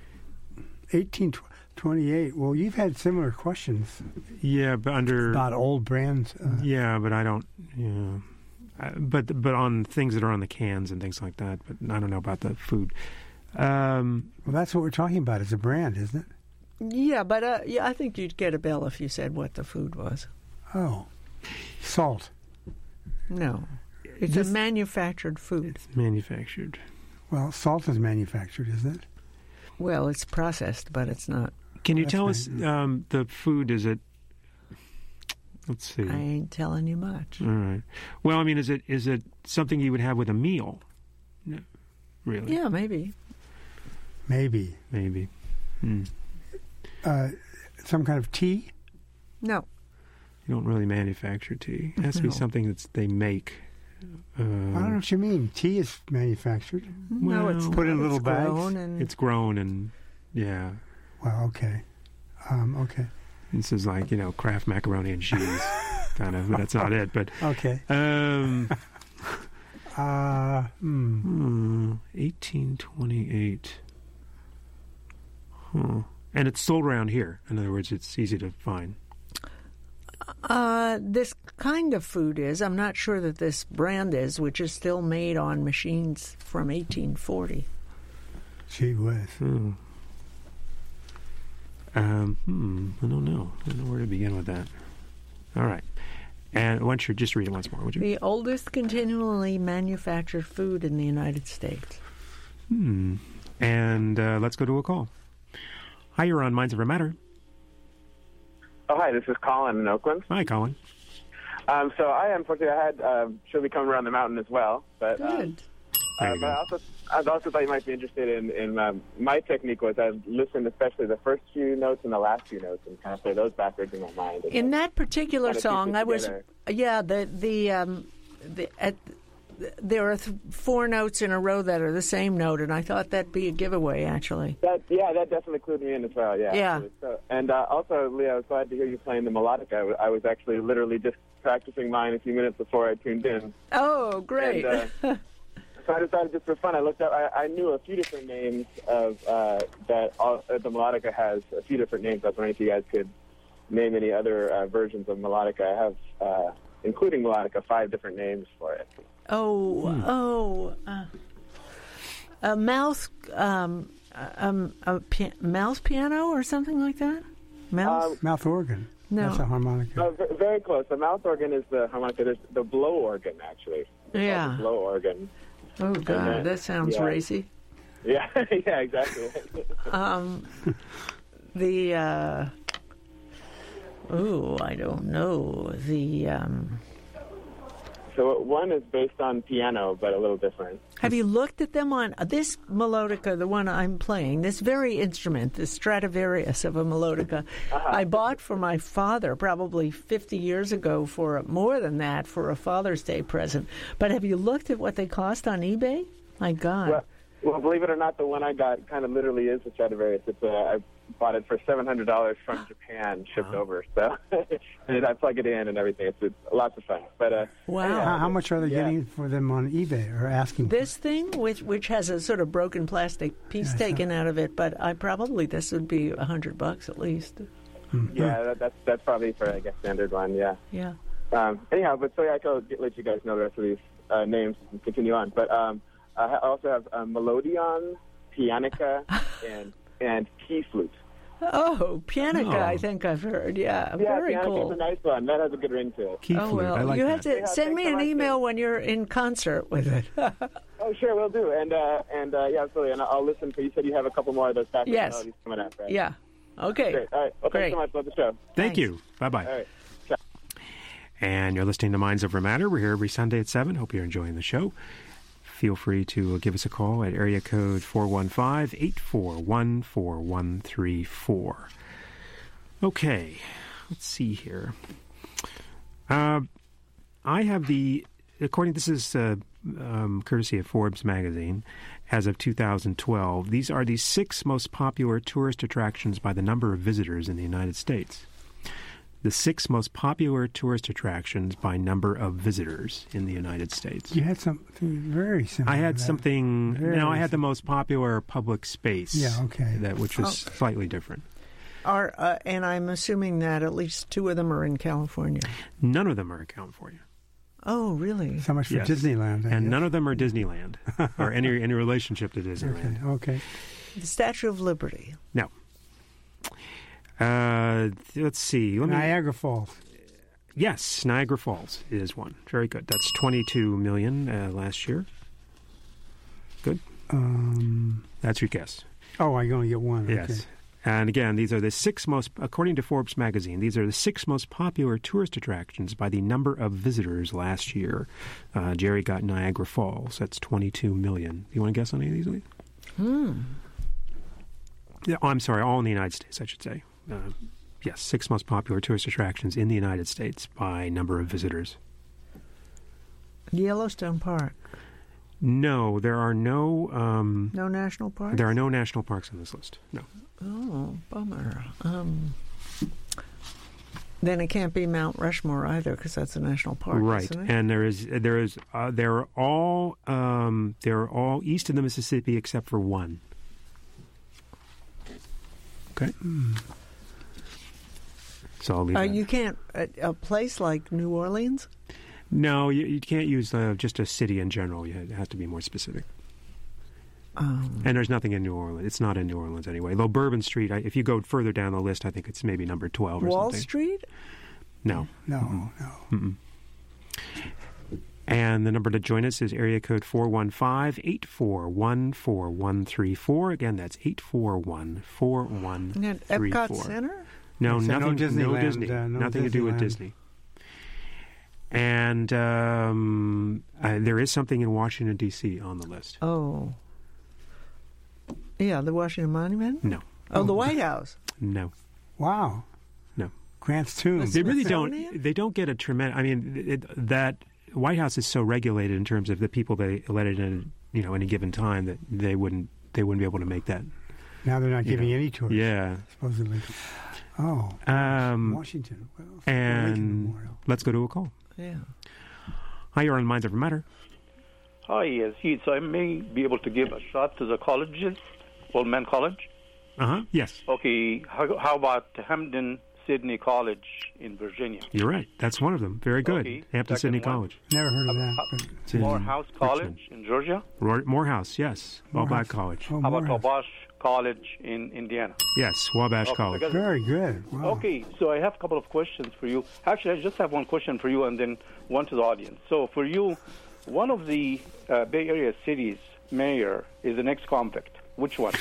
[SPEAKER 4] 1828. Well, you've had similar questions.
[SPEAKER 3] Yeah, but under
[SPEAKER 4] about old brands.
[SPEAKER 3] Yeah, but I don't. Yeah, but on things that are on the cans and things like that. But I don't know about the food.
[SPEAKER 4] Well, that's what we're talking about. Is a brand, isn't it?
[SPEAKER 5] Yeah, but I think you'd get a bill if you said what the food was.
[SPEAKER 4] Oh, salt.
[SPEAKER 5] No, it's a manufactured food.
[SPEAKER 3] It's manufactured.
[SPEAKER 4] Well, salt is manufactured, isn't it?
[SPEAKER 5] Well, it's processed, but it's not.
[SPEAKER 3] Can you tell us the food? Is it? Let's see.
[SPEAKER 5] I ain't telling you much.
[SPEAKER 3] All right. Well, I mean, is it something you would have with a meal? No, really?
[SPEAKER 5] Yeah, maybe.
[SPEAKER 4] Maybe. Some kind of tea?
[SPEAKER 5] No.
[SPEAKER 3] You don't really manufacture tea. It has to be something that they make.
[SPEAKER 4] I don't know what you mean. Tea is manufactured.
[SPEAKER 5] No, it's
[SPEAKER 4] put in little bags.
[SPEAKER 3] It's grown and yeah.
[SPEAKER 4] Well, okay. Okay.
[SPEAKER 3] This is like Kraft macaroni and cheese, kind of. But that's not it. But
[SPEAKER 4] okay.
[SPEAKER 3] 1828. Huh. And it's sold around here. In other words, it's easy to find.
[SPEAKER 5] This kind of food is. I'm not sure that this brand is, which is still made on machines from 1840.
[SPEAKER 4] Gee whiz.
[SPEAKER 3] I don't know. I don't know where to begin with that. All right. And why don't you just read it once more, would you?
[SPEAKER 5] The oldest continually manufactured food in the United States.
[SPEAKER 3] And let's go to a call. Hi, you're on Minds Over Matter.
[SPEAKER 11] Oh, hi, this is Colin in Oakland.
[SPEAKER 3] Hi, Colin.
[SPEAKER 11] So I had She'll Be Coming Around the Mountain as well. But,
[SPEAKER 5] Good.
[SPEAKER 11] But I also thought you might be interested in my technique was I listened especially the first few notes and the last few notes and kind of play those backwards in my mind.
[SPEAKER 5] In that particular song, I was, there are 4 notes in a row that are the same note, and I thought that'd be a giveaway, actually.
[SPEAKER 11] That definitely clued me in as well, yeah.
[SPEAKER 5] Yeah.
[SPEAKER 11] So, and also, Leah, I was glad to hear you playing the melodica. I was actually literally just practicing mine a few minutes before I tuned in.
[SPEAKER 5] Oh, great.
[SPEAKER 11] And, so I decided just for fun, I looked up, I knew a few different names of the melodica has a few different names. I was wondering if you guys could name any other versions of melodica. I have, including melodica, 5 different names for it.
[SPEAKER 5] A mouth piano or something like that?
[SPEAKER 4] Mouth organ.
[SPEAKER 5] No.
[SPEAKER 4] That's a harmonica.
[SPEAKER 11] Very close. The mouth organ is the harmonica. There's the blow organ, actually.
[SPEAKER 5] Yeah.
[SPEAKER 11] The blow organ.
[SPEAKER 5] Oh, God, that sounds racy.
[SPEAKER 11] Yeah, yeah, exactly.
[SPEAKER 5] I don't know.
[SPEAKER 11] So one is based on piano, but a little different.
[SPEAKER 5] Have you looked at them on this melodica, the one I'm playing, this very instrument, the Stradivarius of a melodica, I bought for my father probably 50 years ago for more than that for a Father's Day present. But have you looked at what they cost on eBay? My God.
[SPEAKER 11] Well, believe it or not, the one I got kind of literally is the Stradivarius. It's bought it for $700 from Japan, shipped over. So and I plug it in and everything. It's lots of fun. But
[SPEAKER 5] wow,
[SPEAKER 4] how much are they getting for them on eBay or asking?
[SPEAKER 5] This thing, which has a sort of broken plastic piece taken out of it, but this would be $100 at least.
[SPEAKER 11] Yeah, that's probably for a standard one. Yeah.
[SPEAKER 5] Yeah.
[SPEAKER 11] Anyhow, but so I can let you guys know the rest of these names and continue on. But I also have Melodion, Pianica, and Key Flute.
[SPEAKER 5] Oh, Pianica, I think I've heard. Yeah, very
[SPEAKER 11] Pianica's
[SPEAKER 5] cool.
[SPEAKER 11] a nice one. That has a good ring to it.
[SPEAKER 3] Key flute.
[SPEAKER 5] Well,
[SPEAKER 3] I like
[SPEAKER 5] you
[SPEAKER 3] that.
[SPEAKER 5] have to send me an email when you're in concert with it.
[SPEAKER 11] Oh, sure, we'll do. And absolutely. And I'll listen. You said you have a couple more of those background
[SPEAKER 5] Yes.
[SPEAKER 11] melodies coming up, right?
[SPEAKER 5] Yeah. Okay.
[SPEAKER 11] Great. All right. Well,
[SPEAKER 5] Great.
[SPEAKER 11] thanks so much. Love the show.
[SPEAKER 3] Thank you. Bye-bye.
[SPEAKER 11] All right.
[SPEAKER 3] And you're listening to Minds Over Matter. We're here every Sunday at 7. Hope you're enjoying the show. Feel free to give us a call at area code 415-841-4134. Okay, let's see here. I have this is courtesy of Forbes magazine, as of 2012. These are the 6 most popular tourist attractions by the number of visitors in the United States. The 6 most popular tourist attractions by number of visitors in the United States.
[SPEAKER 4] You had something very similar.
[SPEAKER 3] I had
[SPEAKER 4] to that.
[SPEAKER 3] something. I had the most popular public space.
[SPEAKER 4] Yeah, okay.
[SPEAKER 3] Which was slightly different.
[SPEAKER 5] And I'm assuming that at least 2 of them are in California.
[SPEAKER 3] None of them are in California.
[SPEAKER 5] Oh, really?
[SPEAKER 4] So much for Disneyland. I
[SPEAKER 3] And
[SPEAKER 4] guess.
[SPEAKER 3] none of them are Disneyland or any relationship to Disneyland.
[SPEAKER 4] Okay.
[SPEAKER 5] The Statue of Liberty.
[SPEAKER 3] No. Let's see.
[SPEAKER 4] Niagara Falls.
[SPEAKER 3] Yes, Niagara Falls is one. Very good. That's $22 million last year. Good. That's your guess.
[SPEAKER 4] Oh, I only get one.
[SPEAKER 3] Yes.
[SPEAKER 4] Okay.
[SPEAKER 3] And again, these are the 6 most, according to Forbes magazine, these are the 6 most popular tourist attractions by the number of visitors last year. Jerry got Niagara Falls. That's $22 million. You want to guess on any of these? Yeah, I'm sorry, all in the United States, I should say. Yes, 6 most popular tourist attractions in the United States by number of visitors.
[SPEAKER 5] Yellowstone Park.
[SPEAKER 3] No, there are no...
[SPEAKER 5] no national parks?
[SPEAKER 3] There are no national parks on this list, no.
[SPEAKER 5] Oh, bummer. Then it can't be Mount Rushmore either, because that's a national park,
[SPEAKER 3] Right,
[SPEAKER 5] isn't it?
[SPEAKER 3] and they're all east of the Mississippi except for one. Okay. So I'll leave that.
[SPEAKER 5] You can't a place like New Orleans?
[SPEAKER 3] No, you can't use just a city in general. It has to be more specific. And there's nothing in New Orleans. It's not in New Orleans anyway. Though Bourbon Street, if you go further down the list, I think it's maybe number 12 or
[SPEAKER 5] Wall
[SPEAKER 3] something.
[SPEAKER 5] Street?
[SPEAKER 3] No.
[SPEAKER 4] No.
[SPEAKER 3] Mm-mm. And the number to join us is area code 415-841-4134. Again, that's 841-4134.
[SPEAKER 5] Epcot Center?
[SPEAKER 3] No,
[SPEAKER 4] So
[SPEAKER 3] nothing.
[SPEAKER 4] no
[SPEAKER 3] No
[SPEAKER 4] Disneyland,
[SPEAKER 3] Disney.
[SPEAKER 4] no
[SPEAKER 3] Nothing to do with
[SPEAKER 4] Disneyland.
[SPEAKER 3] Disney. And there is something in Washington, D.C. on the list.
[SPEAKER 5] Oh. Yeah, the Washington Monument?
[SPEAKER 3] No.
[SPEAKER 5] Oh, the White House?
[SPEAKER 3] No.
[SPEAKER 4] Wow.
[SPEAKER 3] No.
[SPEAKER 4] Grant's Tomb.
[SPEAKER 3] They really don't. They don't get a tremendous. I mean, that White House is so regulated in terms of the people they let it in, any given time that they wouldn't be able to make that.
[SPEAKER 4] Now they're not giving any tours.
[SPEAKER 3] Yeah.
[SPEAKER 4] Supposedly. Oh. Washington. Well,
[SPEAKER 3] and let's go to a call.
[SPEAKER 5] Yeah.
[SPEAKER 3] Hi, you're on Minds Over Matter.
[SPEAKER 12] Hi, yes. So I may be able to give a shot to the colleges, Old Man College.
[SPEAKER 3] Yes.
[SPEAKER 12] Okay. How about Hampton Sydney College in Virginia?
[SPEAKER 3] You're right. That's one of them. Very good.
[SPEAKER 12] Okay.
[SPEAKER 3] Hampton Sydney
[SPEAKER 12] Second one.
[SPEAKER 3] College.
[SPEAKER 4] Never heard of that.
[SPEAKER 3] It's in
[SPEAKER 12] Morehouse College
[SPEAKER 3] Richmond.
[SPEAKER 12] in Georgia.
[SPEAKER 3] Morehouse, yes. Wabash College.
[SPEAKER 4] Oh,
[SPEAKER 12] How about
[SPEAKER 4] Morehouse.
[SPEAKER 12] Wabash College in Indiana?
[SPEAKER 3] Yes, Wabash
[SPEAKER 12] Okay,
[SPEAKER 3] College.
[SPEAKER 12] because-
[SPEAKER 4] Very good. Wow.
[SPEAKER 12] Okay, so I have a couple of questions for you. Actually, I just have one question for you and then one to the audience. So for you, one of the Bay Area cities' mayor is an ex-convict. Which one?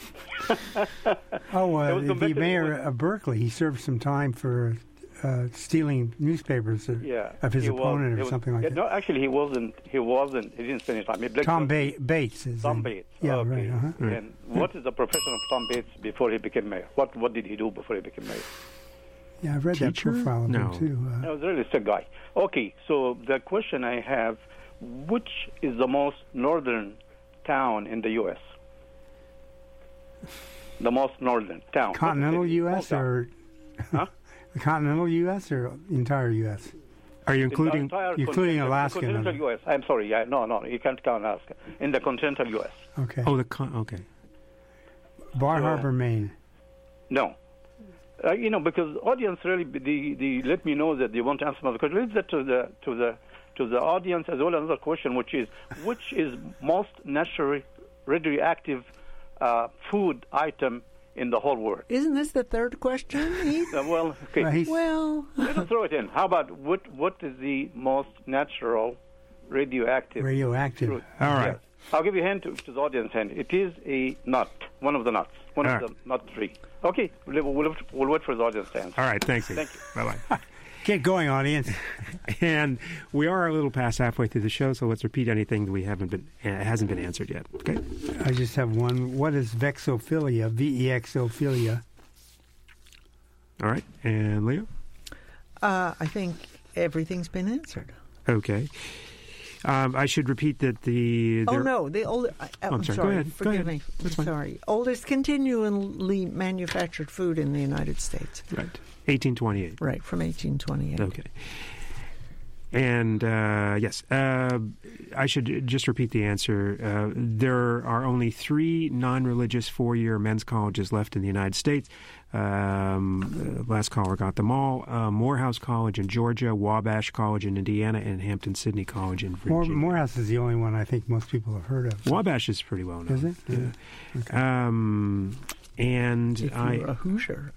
[SPEAKER 4] The mayor of Berkeley, he served some time for stealing newspapers of his opponent or something like that.
[SPEAKER 12] No, actually, he wasn't. He didn't spend any time.
[SPEAKER 4] Tom Bates.
[SPEAKER 12] Tom Bates.
[SPEAKER 4] Yeah,
[SPEAKER 12] okay.
[SPEAKER 4] right.
[SPEAKER 12] And what is the profession of Tom Bates before he became mayor? What did he do before he became mayor?
[SPEAKER 4] Yeah, I've read
[SPEAKER 3] Teacher?
[SPEAKER 4] that profile of
[SPEAKER 3] No.
[SPEAKER 4] him, too.
[SPEAKER 12] He was really a sick guy. Okay, so the question I have, which is the most northern town in the U.S.? the most northern town.
[SPEAKER 4] Continental U.S. or
[SPEAKER 12] Huh?
[SPEAKER 4] the continental U.S. or entire U.S.?
[SPEAKER 3] Are you
[SPEAKER 12] In the
[SPEAKER 3] including
[SPEAKER 12] entire
[SPEAKER 4] including
[SPEAKER 12] continental-
[SPEAKER 4] Alaska?
[SPEAKER 12] Continental U.S. I'm sorry. Yeah, no, you can't count Alaska. In the continental U.S.
[SPEAKER 4] Okay.
[SPEAKER 3] Oh, okay.
[SPEAKER 4] Bar
[SPEAKER 12] So-
[SPEAKER 4] Harbor, Maine.
[SPEAKER 12] No. Because audience really, they let me know that they want to answer my question. Leads that to the audience as well. Another question, which is most naturally radioactive food item in the whole world?
[SPEAKER 5] Isn't this the third question, Heath?
[SPEAKER 12] Well, okay.
[SPEAKER 5] Well,
[SPEAKER 12] Let's throw it in. How about what is the most natural radioactive?
[SPEAKER 4] Radioactive.
[SPEAKER 12] fruit?
[SPEAKER 3] All right.
[SPEAKER 12] Yes. I'll give you a hint to the audience hand. It is a nut, one of the nuts, one
[SPEAKER 3] All
[SPEAKER 12] of
[SPEAKER 3] right.
[SPEAKER 12] the nut tree. Okay, we'll wait for the audience to answer.
[SPEAKER 3] All right, thanks.
[SPEAKER 12] Thank you.
[SPEAKER 3] Bye-bye.
[SPEAKER 4] Get going, audience.
[SPEAKER 3] And we are a little past halfway through the show, so let's repeat anything that hasn't been answered yet. Okay.
[SPEAKER 4] I just have one. What is vexophilia? VEXophilia.
[SPEAKER 3] All right. And Leo?
[SPEAKER 5] I think everything's been answered.
[SPEAKER 3] Okay. I should repeat that the
[SPEAKER 5] old. I'm
[SPEAKER 3] sorry.
[SPEAKER 5] sorry.
[SPEAKER 3] Go ahead.
[SPEAKER 5] Forgive me.
[SPEAKER 3] That's fine.
[SPEAKER 5] Sorry. Oldest continually manufactured food in the United States.
[SPEAKER 3] Right. 1828.
[SPEAKER 5] Right, from 1828.
[SPEAKER 3] Okay. And yes, I should just repeat the answer. There are only 3 non-religious 4-year men's colleges left in the United States. Last caller got them all. Morehouse College in Georgia, Wabash College in Indiana, and Hampton-Sydney College in Virginia.
[SPEAKER 4] Morehouse is the only one I think most people have heard of.
[SPEAKER 3] Wabash is pretty well known.
[SPEAKER 4] Is it?
[SPEAKER 3] Yeah.
[SPEAKER 4] Okay.
[SPEAKER 3] And
[SPEAKER 5] If you're a Hoosier.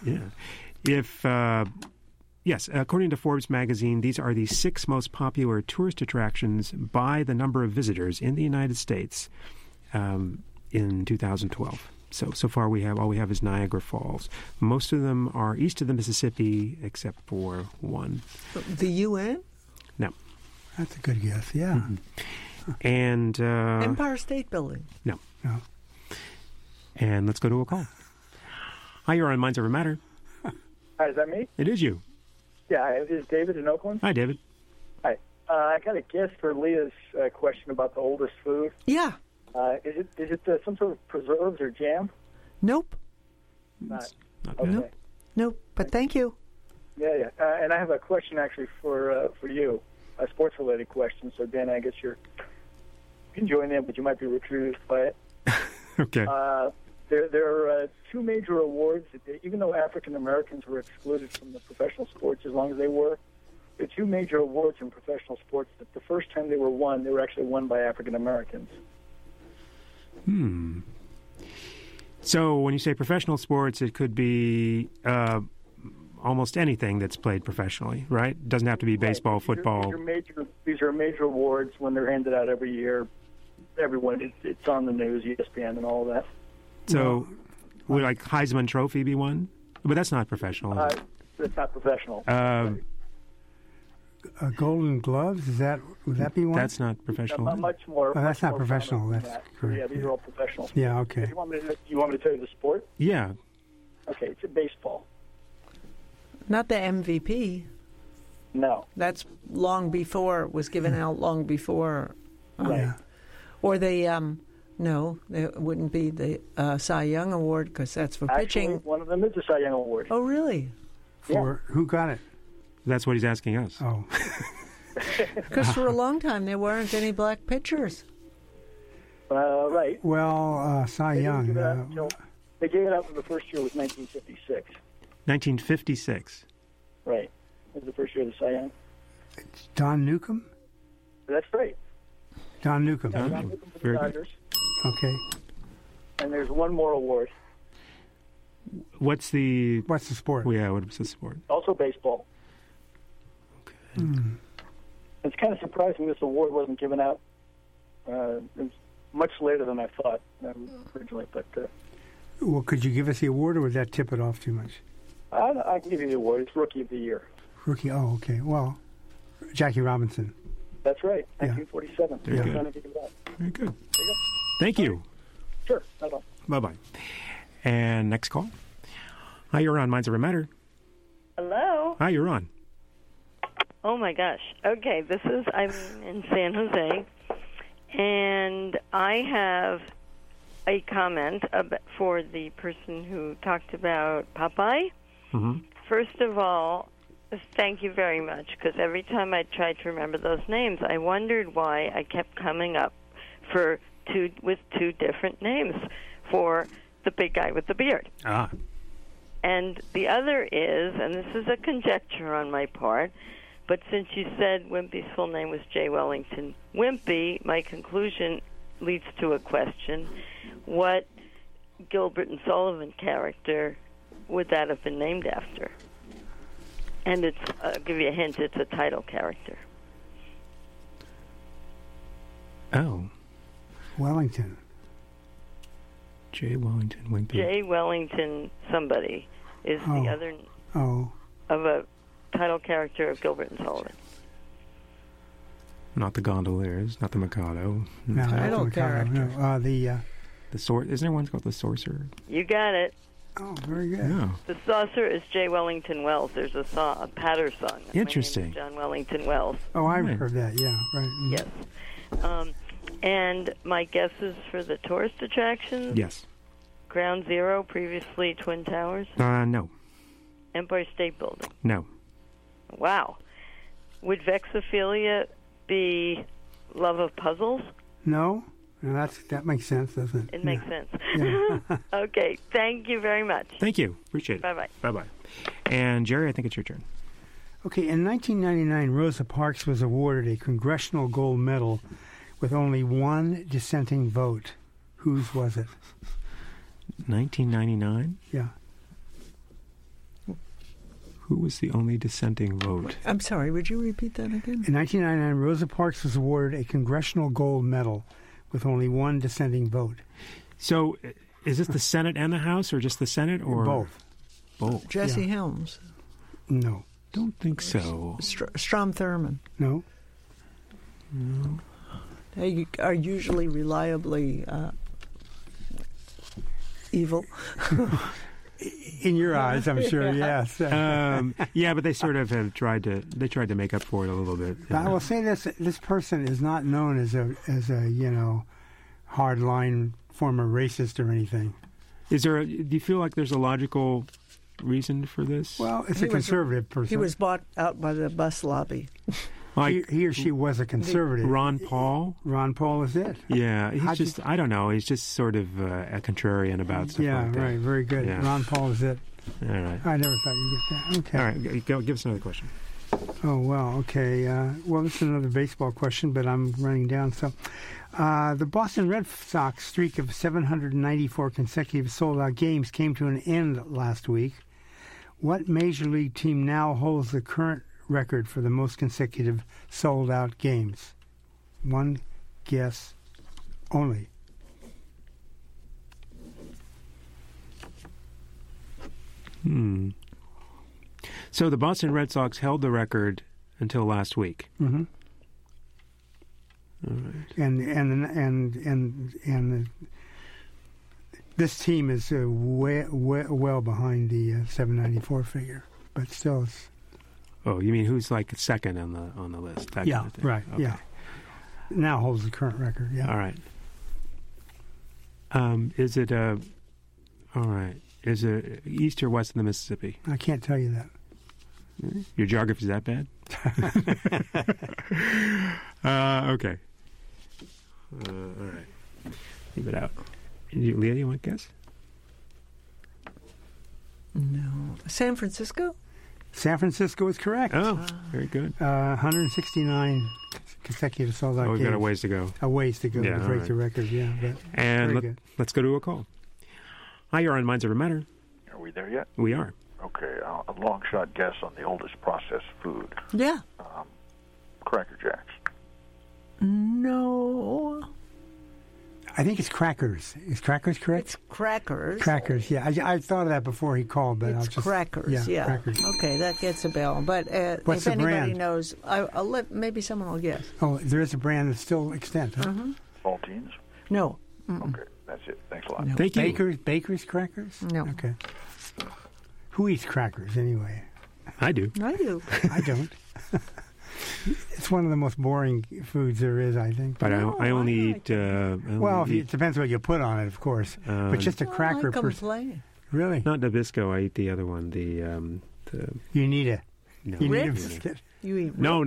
[SPEAKER 3] Yeah. Yes, according to Forbes magazine, these are the 6 most popular tourist attractions by the number of visitors in the United States in 2012. So far all we have is Niagara Falls. Most of them are east of the Mississippi, except for one.
[SPEAKER 5] The UN?
[SPEAKER 3] No.
[SPEAKER 4] That's a good guess, yeah.
[SPEAKER 3] Mm-hmm. And
[SPEAKER 5] Empire State Building?
[SPEAKER 3] No. And let's go to a call. Hi, you're on Minds Over Matter.
[SPEAKER 13] Hi, is that me?
[SPEAKER 3] It is you.
[SPEAKER 13] Yeah, this is David in Oakland.
[SPEAKER 3] Hi, David.
[SPEAKER 13] Hi. I got a guess for Leah's question about the oldest food.
[SPEAKER 5] Yeah.
[SPEAKER 13] Is it some sort of preserves or jam?
[SPEAKER 5] Nope.
[SPEAKER 13] Not.
[SPEAKER 5] Okay. Nope. But thank you.
[SPEAKER 13] Yeah. And I have a question actually for you, a sports-related question. So, Dan, I guess you can join in, but you might be recruited by it.
[SPEAKER 3] Okay.
[SPEAKER 13] There are 2 major awards that even though African Americans were excluded from the professional sports as long as they were, there are 2 major awards in professional sports that the first time they were won, they were actually won by African Americans.
[SPEAKER 3] So when you say professional sports, it could be almost anything that's played professionally, right? It doesn't have to be baseball, football.
[SPEAKER 13] These are major awards when they're handed out every year. Everyone, it's on the news, ESPN, and all that.
[SPEAKER 3] So would like Heisman Trophy be one? But that's not professional. Is it?
[SPEAKER 13] It's not professional.
[SPEAKER 4] Golden Gloves, would that be one?
[SPEAKER 3] That's not professional.
[SPEAKER 13] Much more.
[SPEAKER 4] Oh, that's
[SPEAKER 13] much
[SPEAKER 4] not
[SPEAKER 13] more
[SPEAKER 4] professional.
[SPEAKER 13] common
[SPEAKER 4] That's
[SPEAKER 13] than that.
[SPEAKER 4] correct.
[SPEAKER 13] Yeah, these are all professional.
[SPEAKER 4] Yeah, okay.
[SPEAKER 13] You want me to tell you the sport?
[SPEAKER 3] Yeah.
[SPEAKER 13] Okay, it's a baseball.
[SPEAKER 5] Not the MVP.
[SPEAKER 13] No.
[SPEAKER 5] That's long before, was given out long before.
[SPEAKER 13] Right.
[SPEAKER 5] Or the, no, it wouldn't be the Cy Young Award because that's for pitching.
[SPEAKER 13] Actually, one of them is the Cy Young Award.
[SPEAKER 5] Oh, really?
[SPEAKER 4] For who got it?
[SPEAKER 3] That's what he's asking us.
[SPEAKER 4] Oh.
[SPEAKER 5] Because for a long time there weren't any black pitchers.
[SPEAKER 13] Right.
[SPEAKER 4] Well, Cy Young.
[SPEAKER 13] They gave it out for the first year was 1956.
[SPEAKER 3] 1956.
[SPEAKER 13] Right. It was the first year of the Cy Young.
[SPEAKER 4] Don Newcomb?
[SPEAKER 13] That's right.
[SPEAKER 4] Don Newcomb.
[SPEAKER 13] Don Newcomb for the Dodgers.
[SPEAKER 4] Okay.
[SPEAKER 13] And there's one more award.
[SPEAKER 3] What's the
[SPEAKER 4] sport?
[SPEAKER 3] Yeah, what's the sport?
[SPEAKER 13] Also baseball.
[SPEAKER 3] Okay.
[SPEAKER 13] It's kind of surprising this award wasn't given out. It was much later than I thought originally. But
[SPEAKER 4] well, could you give us the award, or would that tip it off too much?
[SPEAKER 13] I can give you the award. It's Rookie of the Year.
[SPEAKER 4] Rookie. Oh, okay. Well, Jackie Robinson.
[SPEAKER 13] That's right. 1947.
[SPEAKER 3] Very good. Very good.
[SPEAKER 13] There you go.
[SPEAKER 3] Thank you.
[SPEAKER 13] Sure. Bye-bye.
[SPEAKER 3] Bye-bye. And next call. Hi, you're on Minds Over Matter.
[SPEAKER 14] Hello.
[SPEAKER 3] Hi, you're on.
[SPEAKER 14] Oh, my gosh. Okay, I'm in San Jose, and I have a comment for the person who talked about Popeye.
[SPEAKER 3] Mm-hmm.
[SPEAKER 14] First of all, thank you very much, because every time I tried to remember those names, I wondered why I kept coming up with two different names for the big guy with the beard.
[SPEAKER 3] Ah.
[SPEAKER 14] And the other is, and this is a conjecture on my part, but since you said Wimpy's full name was J. Wellington Wimpy, my conclusion leads to a question. What Gilbert and Sullivan character would that have been named after? And it's, I'll give you a hint, it's a title character.
[SPEAKER 3] Oh.
[SPEAKER 4] Wellington.
[SPEAKER 3] J. Wellington Wimpy.
[SPEAKER 14] J. Wellington somebody is the other of a title character of Gilbert and Sullivan.
[SPEAKER 3] Not the Gondoliers, not the Mikado.
[SPEAKER 4] No,
[SPEAKER 5] title character.
[SPEAKER 4] No,
[SPEAKER 3] the isn't there one called the Sorcerer?
[SPEAKER 14] You got it.
[SPEAKER 4] Oh, very good.
[SPEAKER 3] Yeah.
[SPEAKER 14] The Saucer is J. Wellington Wells. There's a Patter song.
[SPEAKER 3] Interesting.
[SPEAKER 14] My name is John Wellington Wells.
[SPEAKER 4] Oh, I've heard that. Yeah, right.
[SPEAKER 14] Yes. And my guesses for the tourist attractions?
[SPEAKER 3] Yes.
[SPEAKER 14] Ground Zero, previously Twin Towers?
[SPEAKER 3] No.
[SPEAKER 14] Empire State Building?
[SPEAKER 3] No.
[SPEAKER 14] Wow. Would Vexophilia be Love of Puzzles?
[SPEAKER 4] No, that makes sense, doesn't it?
[SPEAKER 14] It makes sense.
[SPEAKER 4] Yeah.
[SPEAKER 14] Okay, thank you very much.
[SPEAKER 3] Thank you. Appreciate it.
[SPEAKER 14] Bye-bye.
[SPEAKER 3] Bye-bye. And Jerry, I think it's your turn.
[SPEAKER 4] Okay, in 1999, Rosa Parks was awarded a Congressional Gold Medal with only one dissenting vote. Whose was it?
[SPEAKER 3] 1999?
[SPEAKER 4] Yeah.
[SPEAKER 3] Who was the only dissenting vote?
[SPEAKER 5] I'm sorry, would you repeat that again?
[SPEAKER 4] In 1999, Rosa Parks was awarded a Congressional Gold Medal with only one dissenting vote.
[SPEAKER 3] So, is this the Senate and the House, or just the Senate, or
[SPEAKER 4] both?
[SPEAKER 3] Both.
[SPEAKER 5] Jesse Helms.
[SPEAKER 4] No.
[SPEAKER 3] Don't think so.
[SPEAKER 5] Strom Thurmond.
[SPEAKER 4] No.
[SPEAKER 3] No.
[SPEAKER 5] They are usually reliably evil.
[SPEAKER 4] In your eyes, I'm sure, yes.
[SPEAKER 3] Yeah, but they sort of have tried to make up for it a little bit.
[SPEAKER 4] I will say this person is not known as a hardline former racist or anything.
[SPEAKER 3] Do you feel like there's a logical reason for this?
[SPEAKER 4] Well, it's a conservative person.
[SPEAKER 5] He was bought out by the bus lobby.
[SPEAKER 3] Like,
[SPEAKER 4] he or she was a conservative.
[SPEAKER 3] Ron Paul?
[SPEAKER 4] Ron Paul is it.
[SPEAKER 3] Yeah, I don't know, he's just sort of a contrarian about stuff like that.
[SPEAKER 4] Yeah, right, very good.
[SPEAKER 3] Yeah.
[SPEAKER 4] Ron Paul is it.
[SPEAKER 3] All right.
[SPEAKER 4] I never thought you'd get that. Okay.
[SPEAKER 3] All right, give us another question.
[SPEAKER 4] Oh, well, okay. Well, this is another baseball question, but I'm running down. So, the Boston Red Sox streak of 794 consecutive sold-out games came to an end last week. What Major League team now holds the current record for the most consecutive sold-out games? One guess only.
[SPEAKER 3] So the Boston Red Sox held the record until last week.
[SPEAKER 4] Mm-hmm.
[SPEAKER 3] All right.
[SPEAKER 4] And this team is well behind the 794 figure, but still it's.
[SPEAKER 3] Oh, you mean who's like second on the list? That
[SPEAKER 4] Yeah,
[SPEAKER 3] kind of thing.
[SPEAKER 4] right.
[SPEAKER 3] Okay.
[SPEAKER 4] Yeah, now holds the current record. Yeah.
[SPEAKER 3] All right. Is it all right? Is it east or west of the Mississippi?
[SPEAKER 4] I can't tell you that.
[SPEAKER 3] Your geography's that bad? Okay. All right. Leave it out. Leah, you want to guess?
[SPEAKER 5] No. San Francisco?
[SPEAKER 4] San Francisco is correct.
[SPEAKER 3] Oh, very good.
[SPEAKER 4] 169 consecutive sold-out games.
[SPEAKER 3] We've got a ways to go.
[SPEAKER 4] A ways to go to break the record, yeah. But
[SPEAKER 3] and let's go to a call. Hi, you're on Minds Over Matter.
[SPEAKER 15] Are we there yet?
[SPEAKER 3] We are.
[SPEAKER 15] Okay, a long shot guess on the oldest processed food.
[SPEAKER 5] Yeah.
[SPEAKER 15] Cracker Jacks.
[SPEAKER 5] No.
[SPEAKER 4] I think it's crackers. Is crackers correct?
[SPEAKER 5] It's crackers.
[SPEAKER 4] Crackers, yeah. I thought of that before he called, but
[SPEAKER 5] it's crackers. Yeah,
[SPEAKER 4] crackers.
[SPEAKER 5] Okay, that gets a bell. But
[SPEAKER 4] What's
[SPEAKER 5] if
[SPEAKER 4] the
[SPEAKER 5] anybody
[SPEAKER 4] brand?
[SPEAKER 5] knows, I'll let maybe someone will guess.
[SPEAKER 4] Oh, there is a brand that's still extant, huh?
[SPEAKER 15] Saltines?
[SPEAKER 5] No.
[SPEAKER 15] Okay, that's it. Thanks a lot.
[SPEAKER 5] No.
[SPEAKER 3] Thank you.
[SPEAKER 4] Baker's crackers?
[SPEAKER 5] No.
[SPEAKER 4] Okay. Who eats crackers anyway?
[SPEAKER 3] I do.
[SPEAKER 5] I do.
[SPEAKER 4] I don't. It's one of the most boring foods there is, I think.
[SPEAKER 3] But I only eat.
[SPEAKER 4] It depends what you put on it, of course. But just a cracker per. Really?
[SPEAKER 3] Not Nabisco. I eat the other one. The
[SPEAKER 4] You need a.
[SPEAKER 3] No.
[SPEAKER 4] You need a
[SPEAKER 5] Ritz?
[SPEAKER 4] biscuit.
[SPEAKER 5] You eat
[SPEAKER 3] No.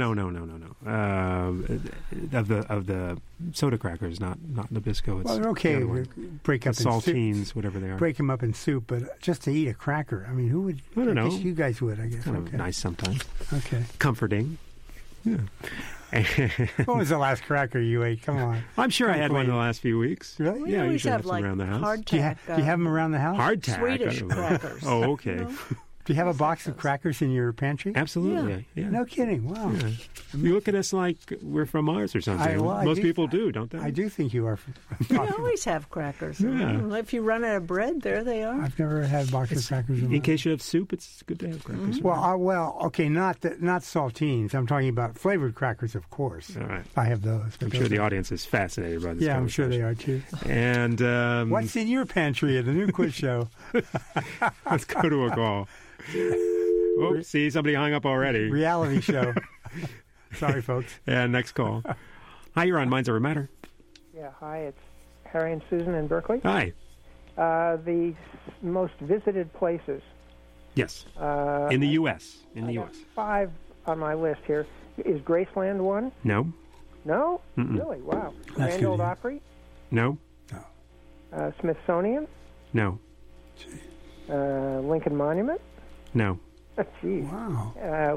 [SPEAKER 3] Of the soda crackers, not Nabisco. It's
[SPEAKER 4] Well, they're okay.
[SPEAKER 3] the other one.
[SPEAKER 4] Break up
[SPEAKER 3] The
[SPEAKER 4] in
[SPEAKER 3] saltines,
[SPEAKER 4] soup.
[SPEAKER 3] whatever they are.
[SPEAKER 4] Break them up in soup, but just to eat a cracker. I mean, who would?
[SPEAKER 3] I don't know.
[SPEAKER 4] Guess you guys would, I guess.
[SPEAKER 3] Kind of
[SPEAKER 4] Okay.
[SPEAKER 3] nice sometimes.
[SPEAKER 4] Okay.
[SPEAKER 3] Comforting. Yeah.
[SPEAKER 4] What was the last cracker you ate? Come on.
[SPEAKER 3] I'm sure I had one in the last few weeks.
[SPEAKER 4] Really?
[SPEAKER 5] We
[SPEAKER 3] Yeah, I
[SPEAKER 5] always
[SPEAKER 3] usually
[SPEAKER 5] have,
[SPEAKER 3] some
[SPEAKER 5] like,
[SPEAKER 3] around the house.
[SPEAKER 5] hardtack.
[SPEAKER 4] Do you have them around the house?
[SPEAKER 3] Hardtack.
[SPEAKER 5] Swedish
[SPEAKER 3] I don't know.
[SPEAKER 5] crackers.
[SPEAKER 3] Oh, okay.
[SPEAKER 5] No?
[SPEAKER 4] Do you have a box of crackers in your pantry?
[SPEAKER 3] Absolutely. Yeah.
[SPEAKER 4] No kidding. Wow.
[SPEAKER 3] Yeah. You look at us like we're from Mars or something. Most people do, don't they?
[SPEAKER 4] I do think you are.
[SPEAKER 5] We always have crackers.
[SPEAKER 3] Yeah.
[SPEAKER 5] If you run out of bread, there they are.
[SPEAKER 4] I've never had a box of crackers in
[SPEAKER 3] In case you have soup, it's good to have crackers.
[SPEAKER 4] Well, okay, not saltines. I'm talking about flavored crackers, of course.
[SPEAKER 3] All right.
[SPEAKER 4] I have those.
[SPEAKER 3] I'm sure the audience is fascinated by this.
[SPEAKER 4] Yeah, I'm sure they are too.
[SPEAKER 3] And
[SPEAKER 4] what's in your pantry at the new quiz show?
[SPEAKER 3] Let's go to a call. Oh, see, somebody hung up already.
[SPEAKER 4] Reality show. Sorry, folks.
[SPEAKER 3] And next call. Hi, you're on Minds Over Matter.
[SPEAKER 16] Yeah, hi, it's Harry and Susan in Berkeley.
[SPEAKER 3] Hi.
[SPEAKER 16] The most visited places.
[SPEAKER 3] Yes. In the U.S. In the U.S.
[SPEAKER 16] 5 on my list here. Is Graceland one?
[SPEAKER 3] No.
[SPEAKER 16] No?
[SPEAKER 3] Mm-mm.
[SPEAKER 16] Really? Wow.
[SPEAKER 3] That's
[SPEAKER 16] Grand Ole
[SPEAKER 3] good, yeah.
[SPEAKER 16] Opry?
[SPEAKER 3] No.
[SPEAKER 16] Smithsonian?
[SPEAKER 3] No.
[SPEAKER 16] Lincoln Monument?
[SPEAKER 3] No.
[SPEAKER 16] Gee.
[SPEAKER 4] Wow.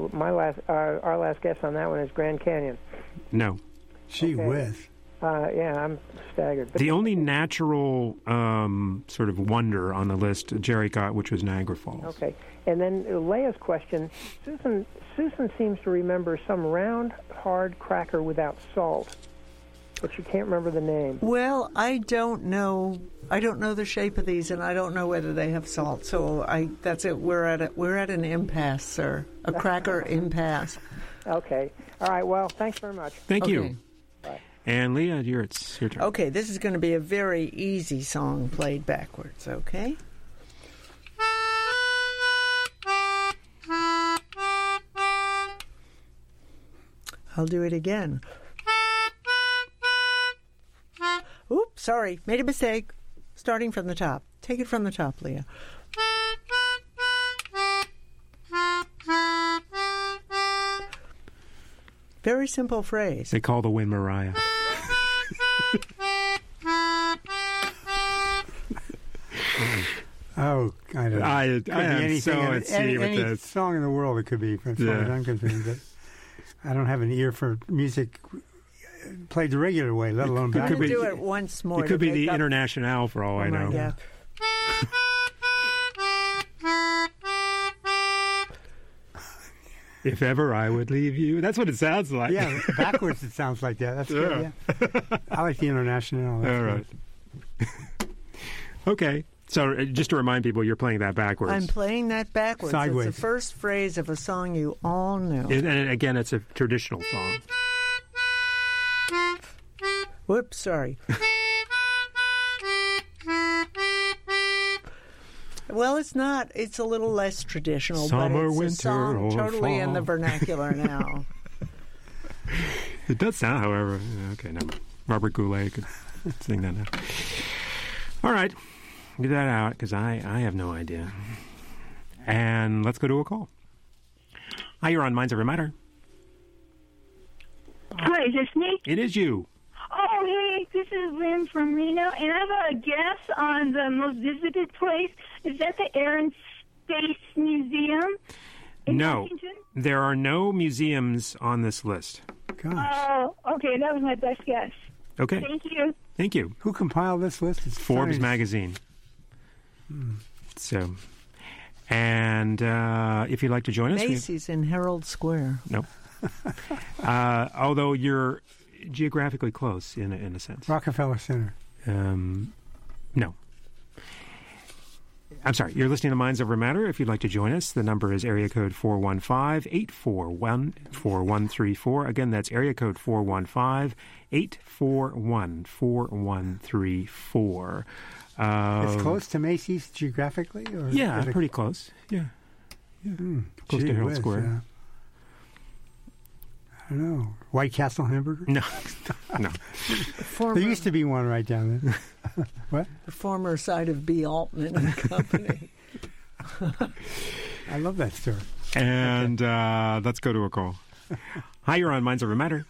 [SPEAKER 16] Our last guess on that one is Grand Canyon.
[SPEAKER 3] No.
[SPEAKER 4] Gee
[SPEAKER 16] Okay.
[SPEAKER 4] whiz.
[SPEAKER 16] Yeah, I'm staggered. But
[SPEAKER 3] The only natural sort of wonder on the list Jerry got, which was Niagara Falls.
[SPEAKER 16] Okay, and then Leia's question. Susan seems to remember some round, hard cracker without salt, but she can't remember the name.
[SPEAKER 5] Well, I don't know. I don't know the shape of these, and I don't know whether they have salt. So that's it. We're at an impasse, sir. A cracker impasse.
[SPEAKER 16] Okay. All right. Well, thanks very much.
[SPEAKER 3] Thank
[SPEAKER 5] Okay.
[SPEAKER 3] you.
[SPEAKER 16] Bye.
[SPEAKER 3] And Leah, it's your turn.
[SPEAKER 5] Okay, this is going to be a very easy song played backwards. Okay. I'll do it again. Oops, sorry. Made a mistake. Starting from the top. Take it from the top, Leah. Very simple phrase.
[SPEAKER 3] They call the wind Mariah.
[SPEAKER 4] Oh, I don't know.
[SPEAKER 3] I
[SPEAKER 4] Could be
[SPEAKER 3] am
[SPEAKER 4] anything,
[SPEAKER 3] so at sea with
[SPEAKER 4] any
[SPEAKER 3] this.
[SPEAKER 4] song in the world it could be, as far as
[SPEAKER 3] Yeah.
[SPEAKER 4] I'm concerned. But I don't have an ear for music played the regular way, let alone
[SPEAKER 5] I'm
[SPEAKER 4] backwards.
[SPEAKER 5] going to do it once more.
[SPEAKER 3] It could
[SPEAKER 5] to
[SPEAKER 3] be
[SPEAKER 5] make
[SPEAKER 3] the
[SPEAKER 5] up
[SPEAKER 3] Internationale for all I
[SPEAKER 5] for my
[SPEAKER 3] know.
[SPEAKER 5] gap.
[SPEAKER 3] If ever I would leave you. That's what it sounds like.
[SPEAKER 4] Yeah, backwards it sounds like that. That's good, yeah. I like the International. That's
[SPEAKER 3] All right. Okay. So just to remind people, you're playing that backwards.
[SPEAKER 5] I'm playing that backwards.
[SPEAKER 4] Sideways.
[SPEAKER 5] It's the first phrase of a song you all know.
[SPEAKER 3] And again, it's a traditional song.
[SPEAKER 5] Whoops, sorry. Well, it's not. It's a little less traditional,
[SPEAKER 3] Summer,
[SPEAKER 5] but it's a
[SPEAKER 3] winter,
[SPEAKER 5] song
[SPEAKER 3] or
[SPEAKER 5] totally in the
[SPEAKER 3] fall.
[SPEAKER 5] vernacular now.
[SPEAKER 3] It does sound, however. Okay, never mind. Robert Goulet could sing that now. All right. Get that out, because I have no idea. And let's go to a call. Hi, you're on Minds Over Matter.
[SPEAKER 17] Hi, is this me?
[SPEAKER 3] It is you.
[SPEAKER 17] Oh, hey, this is Lynn from Reno, and I have a guess on the most visited place. Is that the Air and Space Museum in
[SPEAKER 3] No,
[SPEAKER 17] Washington?
[SPEAKER 3] there are no museums on this list.
[SPEAKER 17] Oh, okay, that was my best guess.
[SPEAKER 3] Okay.
[SPEAKER 17] Thank you.
[SPEAKER 3] Thank you.
[SPEAKER 4] Who compiled this list? It's
[SPEAKER 3] Forbes
[SPEAKER 4] science.
[SPEAKER 3] magazine. So, and if you'd like to join us,
[SPEAKER 5] Macy's in Herald Square.
[SPEAKER 3] no. Although you're geographically close in a sense.
[SPEAKER 4] Rockefeller Center.
[SPEAKER 3] No. I'm sorry. You're listening to Minds Over Matter. If you'd like to join us, the number is area code 415-841-4134. Again, that's area code 415-841-4134.
[SPEAKER 4] It's close to Macy's geographically? Or
[SPEAKER 3] Yeah,
[SPEAKER 4] is it-
[SPEAKER 3] pretty close. Yeah. Close
[SPEAKER 4] Gee
[SPEAKER 3] to Herald
[SPEAKER 4] whiz,
[SPEAKER 3] Square.
[SPEAKER 4] I don't know. White Castle hamburger?
[SPEAKER 3] No. No.
[SPEAKER 4] There used to be one right down there. What?
[SPEAKER 5] The former site of B. Altman and Company.
[SPEAKER 4] I love that story.
[SPEAKER 3] And let's go to a call. Hi, you're on Minds Over Matter.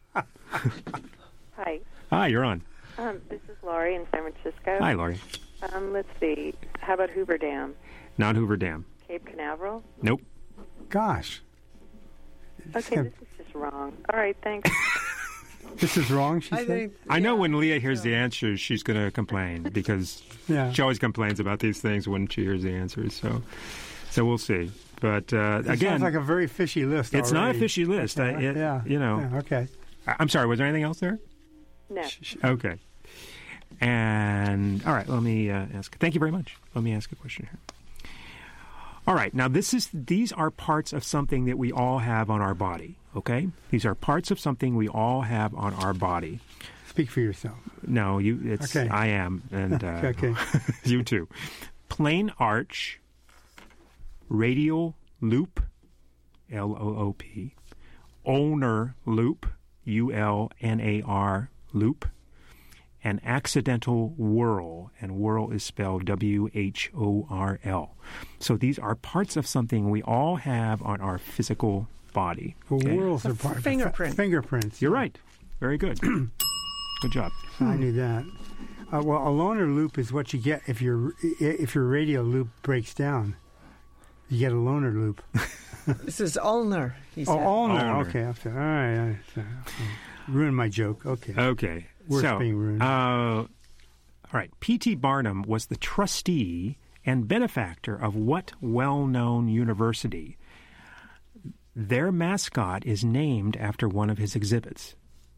[SPEAKER 18] Hi.
[SPEAKER 3] Hi, you're on.
[SPEAKER 18] This is Laurie in San Francisco.
[SPEAKER 3] Hi, Laurie.
[SPEAKER 18] Let's see. How about Hoover Dam?
[SPEAKER 3] Not Hoover Dam.
[SPEAKER 18] Cape Canaveral?
[SPEAKER 3] Nope.
[SPEAKER 4] Gosh.
[SPEAKER 18] Okay, this is just wrong. All right, thanks.
[SPEAKER 4] This is wrong, she said?
[SPEAKER 3] I know when Leah hears the answers, she's going to complain because she always complains about these things when she hears the answers. So we'll see. But
[SPEAKER 4] It
[SPEAKER 3] again,
[SPEAKER 4] sounds like a very fishy list.
[SPEAKER 3] it's not a
[SPEAKER 4] already.
[SPEAKER 3] fishy list.
[SPEAKER 4] Yeah.
[SPEAKER 3] You know.
[SPEAKER 4] Yeah, okay.
[SPEAKER 3] I'm sorry. Was there anything else there?
[SPEAKER 18] No.
[SPEAKER 3] Okay. And all right, let me ask. Thank you very much. Let me ask a question here. All right, now these are parts of something that we all have on our body. Okay, these are parts of something we all have on our body.
[SPEAKER 4] Speak for yourself.
[SPEAKER 3] No, you. It's
[SPEAKER 4] okay.
[SPEAKER 3] I am, and
[SPEAKER 4] okay.
[SPEAKER 3] You too. Plain arch, radial loop, LOOP, ulnar loop, ULNAR loop, and accidental whorl, and whorl is spelled WHORL. So these are parts of something we all have on our physical body.
[SPEAKER 4] Well,
[SPEAKER 3] okay?
[SPEAKER 4] whorls are part fingerprints.
[SPEAKER 3] You're right. Very good. Good job.
[SPEAKER 4] I knew that. Well, a loner loop is what you get if your radial loop breaks down. You get a loner loop.
[SPEAKER 5] This is ulnar, he said.
[SPEAKER 4] Ulnar. Okay. I'm sorry. All right. Ruined my joke. Okay.
[SPEAKER 3] Okay.
[SPEAKER 4] Worth being ruined.
[SPEAKER 3] All right. P.T. Barnum was the trustee and benefactor of what well-known university? Their mascot is named after one of his exhibits.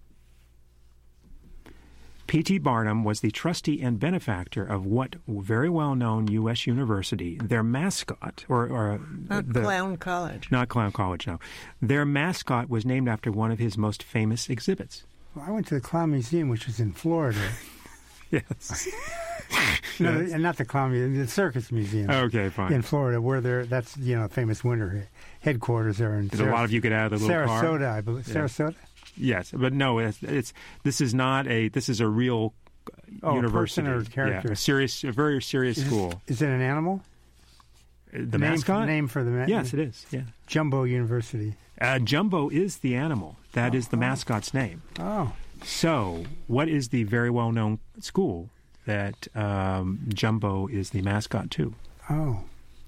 [SPEAKER 3] P.T. Barnum was the trustee and benefactor of what very well-known U.S. university? Their mascot,
[SPEAKER 5] Not Clown College.
[SPEAKER 3] Not Clown College, no. Their mascot was named after one of his most famous exhibits.
[SPEAKER 4] Well, I went to the Clown Museum, which was in Florida.
[SPEAKER 3] Yes.
[SPEAKER 4] No, and not the Clown Museum, the Circus Museum.
[SPEAKER 3] Okay, fine.
[SPEAKER 4] In Florida, where that's famous winter headquarters there. In
[SPEAKER 3] There's a lot of you get out of the little car.
[SPEAKER 4] Sarasota, I believe.
[SPEAKER 3] Yeah.
[SPEAKER 4] Sarasota?
[SPEAKER 3] Yes, but no, this is a real university.
[SPEAKER 4] Person or character?
[SPEAKER 3] Yeah, a very serious school.
[SPEAKER 4] Is it an animal?
[SPEAKER 3] The mascot?
[SPEAKER 4] Name for the
[SPEAKER 3] Yes, it is. Yeah.
[SPEAKER 4] Jumbo University.
[SPEAKER 3] Jumbo is the animal. That is the mascot's name.
[SPEAKER 4] Oh.
[SPEAKER 3] So, what is the very well-known school that Jumbo is the mascot to?
[SPEAKER 4] Oh.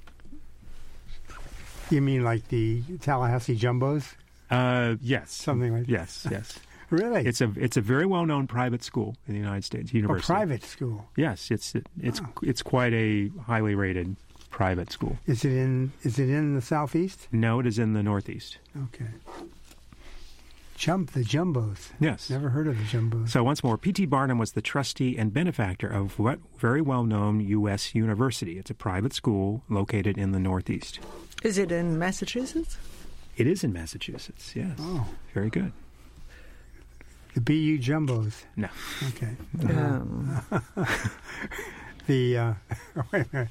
[SPEAKER 4] You mean like the Tallahassee Jumbos?
[SPEAKER 3] Yes.
[SPEAKER 4] Something like that.
[SPEAKER 3] Yes.
[SPEAKER 4] Really?
[SPEAKER 3] It's a very well-known private school in the United States, university.
[SPEAKER 4] A private school?
[SPEAKER 3] Yes, it's quite a highly rated private school.
[SPEAKER 4] Is it in the southeast?
[SPEAKER 3] No, it is in the northeast.
[SPEAKER 4] Okay. The Jumbos.
[SPEAKER 3] Yes.
[SPEAKER 4] Never heard of the Jumbos.
[SPEAKER 3] So once more, P.T. Barnum was the trustee and benefactor of what very well-known U.S. university? It's a private school located in the northeast.
[SPEAKER 5] Is it in Massachusetts?
[SPEAKER 3] It is in Massachusetts, yes.
[SPEAKER 4] Oh.
[SPEAKER 3] Very good.
[SPEAKER 4] The BU Jumbos.
[SPEAKER 3] No.
[SPEAKER 4] Okay. Wait a minute.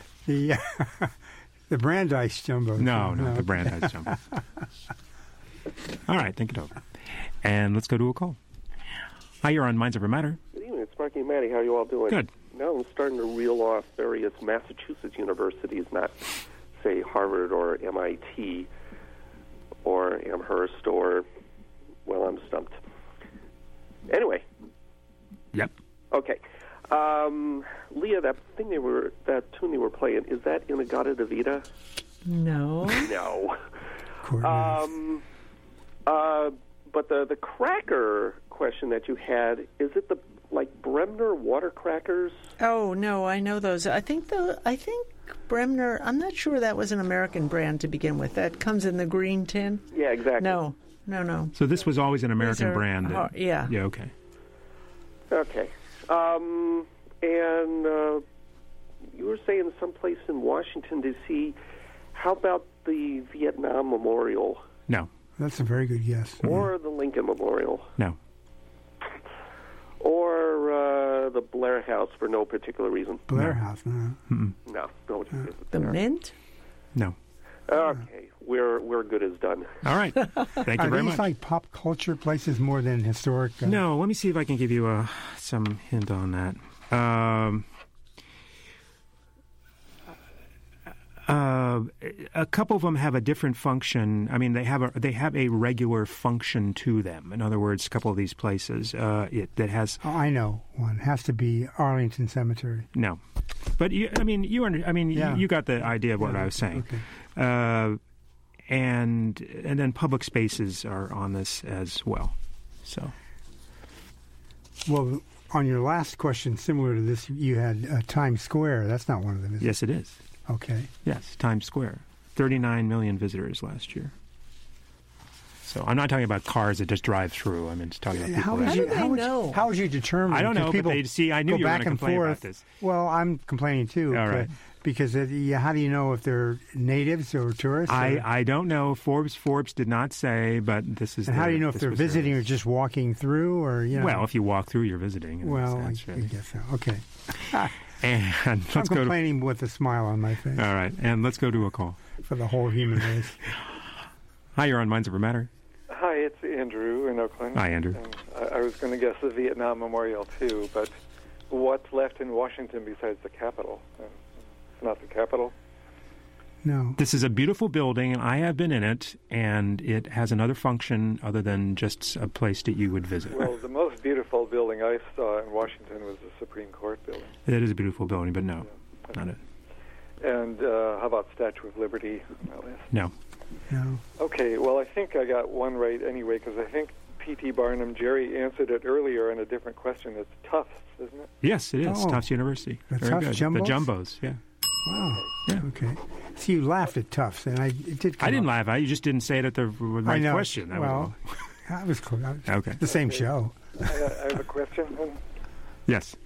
[SPEAKER 4] The Brandeis Jumbos.
[SPEAKER 3] No, the Brandeis Jumbos. All right, think it over. And let's go to a call. Hi, you're on Minds Over Matter.
[SPEAKER 19] Good evening, it's Marky and Maddie. How are you all doing?
[SPEAKER 3] Good.
[SPEAKER 19] Now I'm starting to reel off various Massachusetts universities, not, say, Harvard or MIT or Amherst or, well, I'm stumped. Anyway.
[SPEAKER 3] Yep.
[SPEAKER 19] Okay. Leah, that tune they were playing, is that In-A-Gadda-Da-Vida?
[SPEAKER 5] No.
[SPEAKER 19] No. But the cracker question that you had, is it the Bremner water crackers?
[SPEAKER 5] Oh no, I know those. I think Bremner. I'm not sure that was an American brand to begin with. That comes in the green tin.
[SPEAKER 19] Yeah, exactly.
[SPEAKER 5] No.
[SPEAKER 3] So this was always an American brand.
[SPEAKER 5] Yeah.
[SPEAKER 3] Yeah. Okay.
[SPEAKER 19] Okay. And you were saying someplace in Washington, D.C. How about the Vietnam Memorial?
[SPEAKER 3] No.
[SPEAKER 4] That's a very good guess.
[SPEAKER 19] Or the Lincoln Memorial?
[SPEAKER 3] No.
[SPEAKER 19] Or the Blair House for no particular reason?
[SPEAKER 4] Blair House, no.
[SPEAKER 19] No.
[SPEAKER 5] The Mint?
[SPEAKER 3] No.
[SPEAKER 19] Okay, we're good as done.
[SPEAKER 3] All right. Thank you very much.
[SPEAKER 4] Are these like pop culture places more than historic?
[SPEAKER 3] No, let me see if I can give you some hint on that. A couple of them have a different function. I mean, they have a regular function to them. In other words, a couple of these places that has.
[SPEAKER 4] Oh, I know one. It has to be Arlington Cemetery.
[SPEAKER 3] No, but you got the idea of what I was saying.
[SPEAKER 4] Okay.
[SPEAKER 3] And then public spaces are on this as well. So.
[SPEAKER 4] Well, on your last question, similar to this, you had Times Square. That's not one of them, is it?
[SPEAKER 3] Yes, it is.
[SPEAKER 4] Okay.
[SPEAKER 3] Yes, Times Square. 39 million visitors last year. So I'm not talking about cars that just drive through. I'm just talking about people.
[SPEAKER 4] How would you determine?
[SPEAKER 3] I don't know.
[SPEAKER 4] People
[SPEAKER 3] I knew you were going to complain about this.
[SPEAKER 4] Well, I'm complaining too.
[SPEAKER 3] All right.
[SPEAKER 4] Because how do you know if they're natives or tourists?
[SPEAKER 3] I don't know. Forbes did not say, but this is.
[SPEAKER 4] And how do you know if they're visiting or just walking through, or
[SPEAKER 3] Well, if you walk through, you're visiting.
[SPEAKER 4] Well, I guess so. Okay.
[SPEAKER 3] And let's
[SPEAKER 4] I'm complaining with a smile on my face.
[SPEAKER 3] All right, and let's go to a call
[SPEAKER 4] for the whole human race.
[SPEAKER 3] Hi, you're on Minds Over Matter.
[SPEAKER 20] Hi, it's Andrew in Oakland.
[SPEAKER 3] Hi, Andrew.
[SPEAKER 20] I was going to guess the Vietnam Memorial too, but what's left in Washington besides the Capitol? It's not the Capitol.
[SPEAKER 4] No.
[SPEAKER 3] This is a beautiful building, and I have been in it, and it has another function other than just a place that you would visit.
[SPEAKER 20] Well, the most beautiful building I saw in Washington was the Supreme Court building.
[SPEAKER 3] It is a beautiful building, but no, not it.
[SPEAKER 20] And how about Statue of Liberty on that list?
[SPEAKER 3] No.
[SPEAKER 4] No.
[SPEAKER 20] Okay, well, I think I got one right anyway, because I think P.T. Barnum, Jerry answered it earlier in a different question. It's Tufts, isn't it?
[SPEAKER 3] Yes, it is. Tufts University.
[SPEAKER 4] The
[SPEAKER 3] Very
[SPEAKER 4] Tufts
[SPEAKER 3] good.
[SPEAKER 4] Jumbos?
[SPEAKER 3] The Jumbos, yeah.
[SPEAKER 4] Wow.
[SPEAKER 3] Yeah.
[SPEAKER 4] Okay. See, you laughed at Tufts, and I
[SPEAKER 3] didn't laugh. You just didn't say it at the right question.
[SPEAKER 4] That was close.
[SPEAKER 3] Okay.
[SPEAKER 4] The same show.
[SPEAKER 20] I have a question.
[SPEAKER 3] Yes.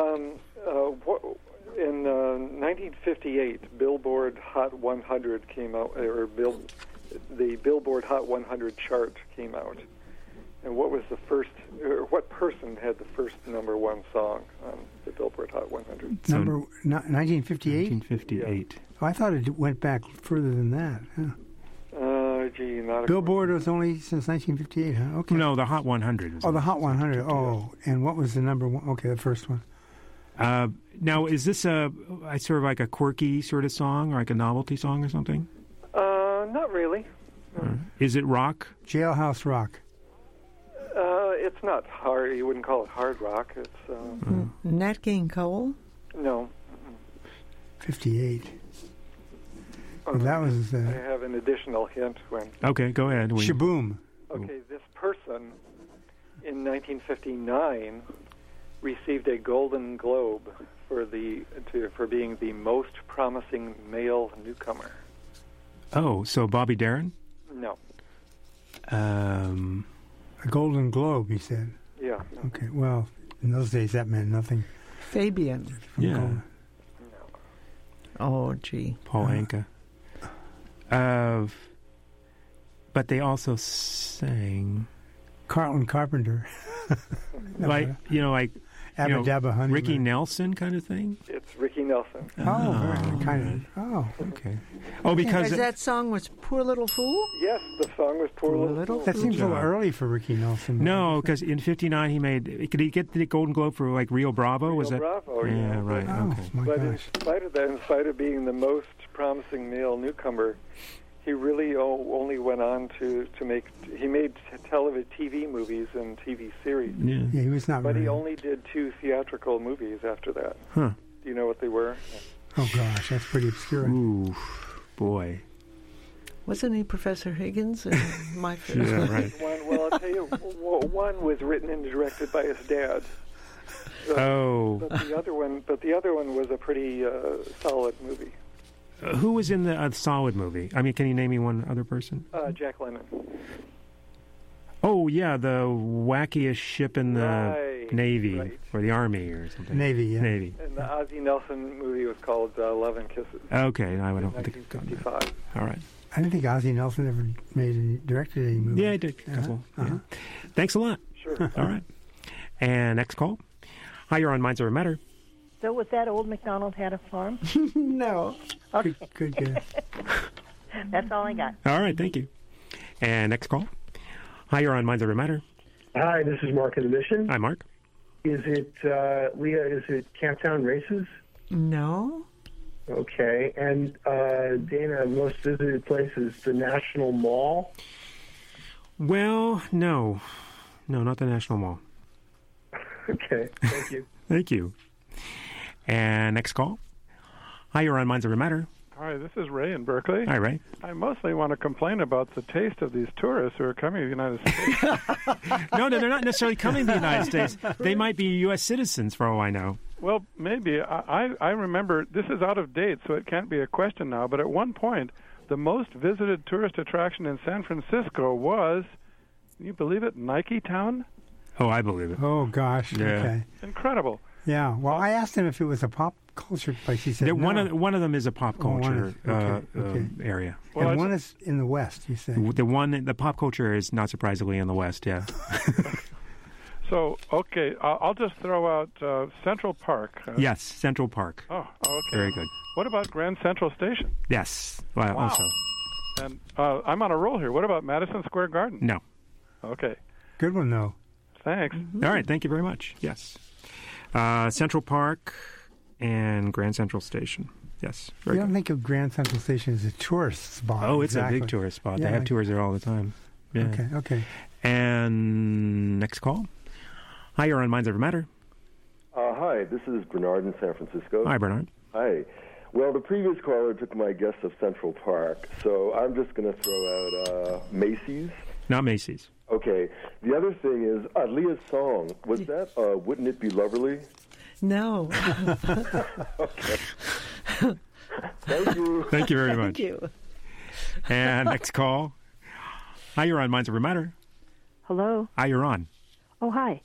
[SPEAKER 20] In 1958, Billboard Hot 100 came out, the Billboard Hot 100 chart came out. And what was the first, or what person had the first #1 song on the Billboard Hot 100?
[SPEAKER 4] 1958?
[SPEAKER 3] 1958.
[SPEAKER 4] Oh, I thought it went back further than that. Huh.
[SPEAKER 20] Gee, not a
[SPEAKER 4] Billboard was only since 1958, huh? Okay.
[SPEAKER 3] No, the Hot 100. Was
[SPEAKER 4] the Hot 100. Oh, and what was the #1? Okay, the first one.
[SPEAKER 3] Now, is this sort of like a quirky sort of song, or like a novelty song or something?
[SPEAKER 20] Not really.
[SPEAKER 3] Is it rock?
[SPEAKER 4] Jailhouse Rock.
[SPEAKER 20] It's not hard. You wouldn't call it hard rock. It's
[SPEAKER 5] Nat King Cole?
[SPEAKER 20] No.
[SPEAKER 4] 58. Well, that was.
[SPEAKER 20] I have an additional hint.
[SPEAKER 3] Okay, go ahead.
[SPEAKER 4] Shaboom.
[SPEAKER 20] Okay, this person in 1959 received a Golden Globe for being the most promising male newcomer.
[SPEAKER 3] Oh, so Bobby Darin?
[SPEAKER 20] No.
[SPEAKER 4] A Golden Globe, you said?
[SPEAKER 20] Yeah.
[SPEAKER 4] Okay, well, in those days that meant nothing.
[SPEAKER 5] Fabian.
[SPEAKER 3] Yeah.
[SPEAKER 20] No.
[SPEAKER 5] Oh, gee.
[SPEAKER 3] Paul Anka. But they also sang...
[SPEAKER 4] Carlton Carpenter.
[SPEAKER 3] Like
[SPEAKER 4] Abba Dabba Honey.
[SPEAKER 3] Ricky Nelson kind of thing?
[SPEAKER 20] It's Ricky Nelson.
[SPEAKER 4] Oh, kind of. Oh,
[SPEAKER 3] okay. Oh, because
[SPEAKER 5] that song was "Poor Little Fool."
[SPEAKER 20] Yes, the song was "Poor Little Fool."
[SPEAKER 4] That seems a little early for Ricky Nelson.
[SPEAKER 3] No, because in '59 could he get the Golden Globe for like Rio Bravo?
[SPEAKER 20] Was that
[SPEAKER 3] Bravo? Yeah, right.
[SPEAKER 4] Oh,
[SPEAKER 3] okay.
[SPEAKER 4] My
[SPEAKER 20] but
[SPEAKER 4] gosh.
[SPEAKER 20] in spite of that, in spite of being the most promising male newcomer, he really only went on to make. He made TV movies and TV series.
[SPEAKER 3] Yeah,
[SPEAKER 4] he was not.
[SPEAKER 20] But he only did 2 theatrical movies after that.
[SPEAKER 3] Huh?
[SPEAKER 20] Do you know what they were?
[SPEAKER 4] Oh gosh, that's pretty obscure.
[SPEAKER 3] Ooh, boy.
[SPEAKER 5] Wasn't he Professor Higgins in my first?
[SPEAKER 3] Yeah, right.
[SPEAKER 20] Well, I'll tell you, one was written and directed by his dad.
[SPEAKER 3] But
[SPEAKER 20] the other one was a pretty solid movie.
[SPEAKER 3] Who was in the solid movie? I mean, can you name me one other person?
[SPEAKER 20] Jack Lemmon.
[SPEAKER 3] Oh, yeah, the wackiest ship in the Navy or the Army or something.
[SPEAKER 4] Navy, yeah.
[SPEAKER 3] Navy.
[SPEAKER 20] And the Ozzie Nelson movie was called Love and Kisses.
[SPEAKER 3] Okay, I don't think
[SPEAKER 20] 1955.
[SPEAKER 3] All right.
[SPEAKER 4] I didn't think Ozzie Nelson ever directed any movie.
[SPEAKER 3] Yeah, he did a couple. Yeah. Thanks a lot.
[SPEAKER 20] Sure.
[SPEAKER 3] All right. And next call. Hi, you're on Minds Over Matter.
[SPEAKER 10] So was that old MacDonald had a farm?
[SPEAKER 5] No.
[SPEAKER 10] Okay.
[SPEAKER 4] Good guess.
[SPEAKER 10] That's all I got.
[SPEAKER 3] All right, thank you. And next call. Hi, you're on Minds Over Matter.
[SPEAKER 21] Hi, this is Mark in the Mission.
[SPEAKER 3] Hi, Mark.
[SPEAKER 21] Is it, Leah, is it Camptown Races?
[SPEAKER 5] No.
[SPEAKER 21] Okay. And Dana, most visited place is the National Mall?
[SPEAKER 3] Well, no. No, not the National Mall.
[SPEAKER 21] Okay, thank you.
[SPEAKER 3] Thank you. And next call. Hi, you're on Minds Over Matter.
[SPEAKER 22] Hi, this is Ray in Berkeley.
[SPEAKER 3] Hi, Ray.
[SPEAKER 22] I mostly want to complain about the taste of these tourists who are coming to the United States.
[SPEAKER 3] No, they're not necessarily coming to the United States. They might be U.S. citizens, for all I know.
[SPEAKER 22] Well, maybe. I remember, this is out of date, so it can't be a question now, but at one point, the most visited tourist attraction in San Francisco was, can you believe it, Nike Town?
[SPEAKER 3] Oh, I believe it.
[SPEAKER 4] Oh, gosh.
[SPEAKER 3] Yeah.
[SPEAKER 4] Okay.
[SPEAKER 22] Incredible.
[SPEAKER 4] Yeah. Well, I asked him if it was a pop culture place. He said no.
[SPEAKER 3] One of them is a pop culture
[SPEAKER 4] okay.
[SPEAKER 3] area.
[SPEAKER 4] Well, and one is in the West, you said.
[SPEAKER 3] The pop culture is not surprisingly in the West, yeah.
[SPEAKER 22] So, okay, I'll just throw out Central Park.
[SPEAKER 3] Yes, Central Park.
[SPEAKER 22] Oh, okay.
[SPEAKER 3] Very good.
[SPEAKER 22] What about Grand Central Station?
[SPEAKER 3] Yes, well,
[SPEAKER 22] wow.
[SPEAKER 3] Also.
[SPEAKER 22] And I'm on a roll here. What about Madison Square Garden?
[SPEAKER 3] No.
[SPEAKER 22] Okay.
[SPEAKER 4] Good one, though.
[SPEAKER 22] Thanks.
[SPEAKER 3] Mm-hmm. All right, thank you very much. Yes. Central Park and Grand Central Station. Yes.
[SPEAKER 4] You don't think of Grand Central Station as a tourist spot.
[SPEAKER 3] Oh, it's
[SPEAKER 4] exactly.
[SPEAKER 3] a big tourist spot.
[SPEAKER 4] Yeah,
[SPEAKER 3] they have tours there all the time. Yeah.
[SPEAKER 4] Okay.
[SPEAKER 3] And next call. Hi, you're on Minds Over Matter.
[SPEAKER 23] Hi, this is Bernard in San Francisco.
[SPEAKER 3] Hi, Bernard.
[SPEAKER 23] Hi. Well, the previous caller took my guess of Central Park, so I'm just going to throw out Macy's.
[SPEAKER 3] Not Macy's.
[SPEAKER 23] Okay. The other thing is, Leah's song, was that Wouldn't It Be Loverly?
[SPEAKER 5] No.
[SPEAKER 23] Okay. Thank you.
[SPEAKER 3] Thank you very much.
[SPEAKER 5] Thank you.
[SPEAKER 3] And next call. Hi, you're on Minds Over Matter.
[SPEAKER 24] Hello.
[SPEAKER 3] Hi, you're on.
[SPEAKER 24] Oh, hi.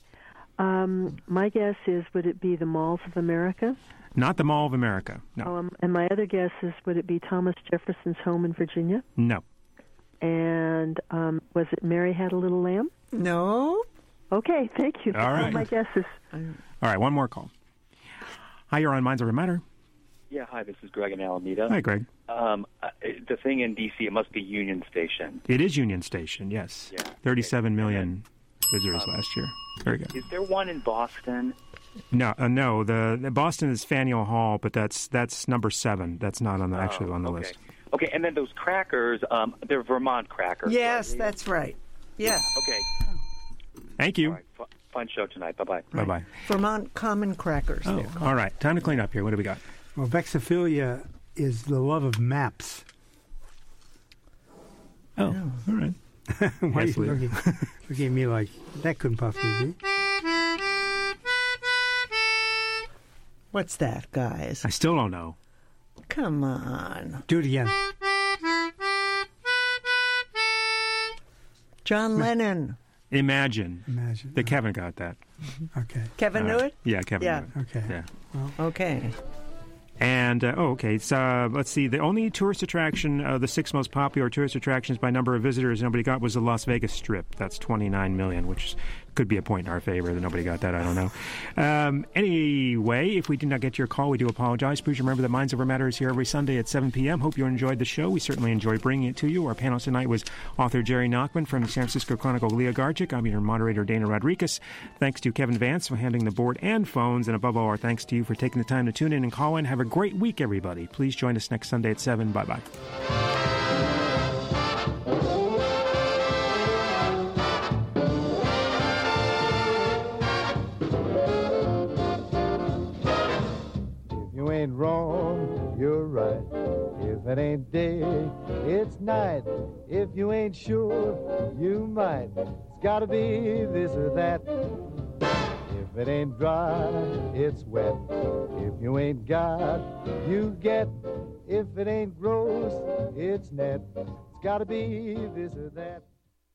[SPEAKER 24] My guess is, would it be the Malls of America?
[SPEAKER 3] Not the Mall of America, no.
[SPEAKER 24] And my other guess is, would it be Thomas Jefferson's home in Virginia?
[SPEAKER 3] No.
[SPEAKER 24] And was it Mary Had a Little Lamb?
[SPEAKER 5] No.
[SPEAKER 24] Okay, thank you.
[SPEAKER 3] All right.
[SPEAKER 24] All my guesses.
[SPEAKER 3] All right, one more call. Hi, you're on Minds Over Matter.
[SPEAKER 25] Yeah, hi, this is Greg in Alameda.
[SPEAKER 3] Hi, Greg.
[SPEAKER 25] The thing in D.C., it must be Union Station.
[SPEAKER 3] It is Union Station, yes.
[SPEAKER 25] Yeah.
[SPEAKER 3] 37 million visitors last year. Very good.
[SPEAKER 25] Is there one in Boston?
[SPEAKER 3] No. The Boston is Faneuil Hall, but that's number 7. That's not on the list.
[SPEAKER 25] Okay, and then those crackers, they're Vermont crackers.
[SPEAKER 5] Yes,
[SPEAKER 25] right?
[SPEAKER 5] that's right. Yes.
[SPEAKER 25] Okay.
[SPEAKER 3] Thank you.
[SPEAKER 25] All right, fun show tonight. Bye-bye.
[SPEAKER 3] Right. Bye-bye.
[SPEAKER 5] Vermont Common Crackers.
[SPEAKER 3] Oh, all right. Time to clean up here. What do we got?
[SPEAKER 4] Well, vexophilia is the love of maps.
[SPEAKER 3] Oh, all right.
[SPEAKER 4] Why
[SPEAKER 3] Yes,
[SPEAKER 4] are you looking at me like that couldn't possibly be?
[SPEAKER 5] What's that, guys?
[SPEAKER 3] I still don't know.
[SPEAKER 5] Come on.
[SPEAKER 4] Do it again.
[SPEAKER 5] John Lennon.
[SPEAKER 3] Imagine.
[SPEAKER 4] That
[SPEAKER 3] Kevin got that.
[SPEAKER 4] Okay.
[SPEAKER 5] Kevin knew it?
[SPEAKER 3] Yeah, Kevin knew it.
[SPEAKER 4] Okay.
[SPEAKER 3] Yeah.
[SPEAKER 4] Well,
[SPEAKER 5] okay.
[SPEAKER 3] And, okay, so let's see. The only tourist attraction, the 6 most popular tourist attractions by number of visitors nobody got was the Las Vegas Strip. That's 29 million, which could be a point in our favor that nobody got that. I don't know. Anyway, if we did not get your call, we do apologize. Please remember that Minds Over Matter is here every Sunday at 7 p.m. Hope you enjoyed the show. We certainly enjoyed bringing it to you. Our panelist tonight was author Jerry Nachman from the San Francisco Chronicle, Leah Garchik. I'm your moderator, Dana Rodriguez. Thanks to Kevin Vance for handling the board and phones. And above all, our thanks to you for taking the time to tune in and call in. Have a great week, everybody. Please join us next Sunday at 7. Bye-bye.
[SPEAKER 2] You ain't wrong, you're right. If it ain't day, it's night. If you ain't sure, you might. It's gotta be this or that. If it ain't dry, it's wet. If you ain't got, you get. If it ain't gross, it's net. It's gotta be this or that.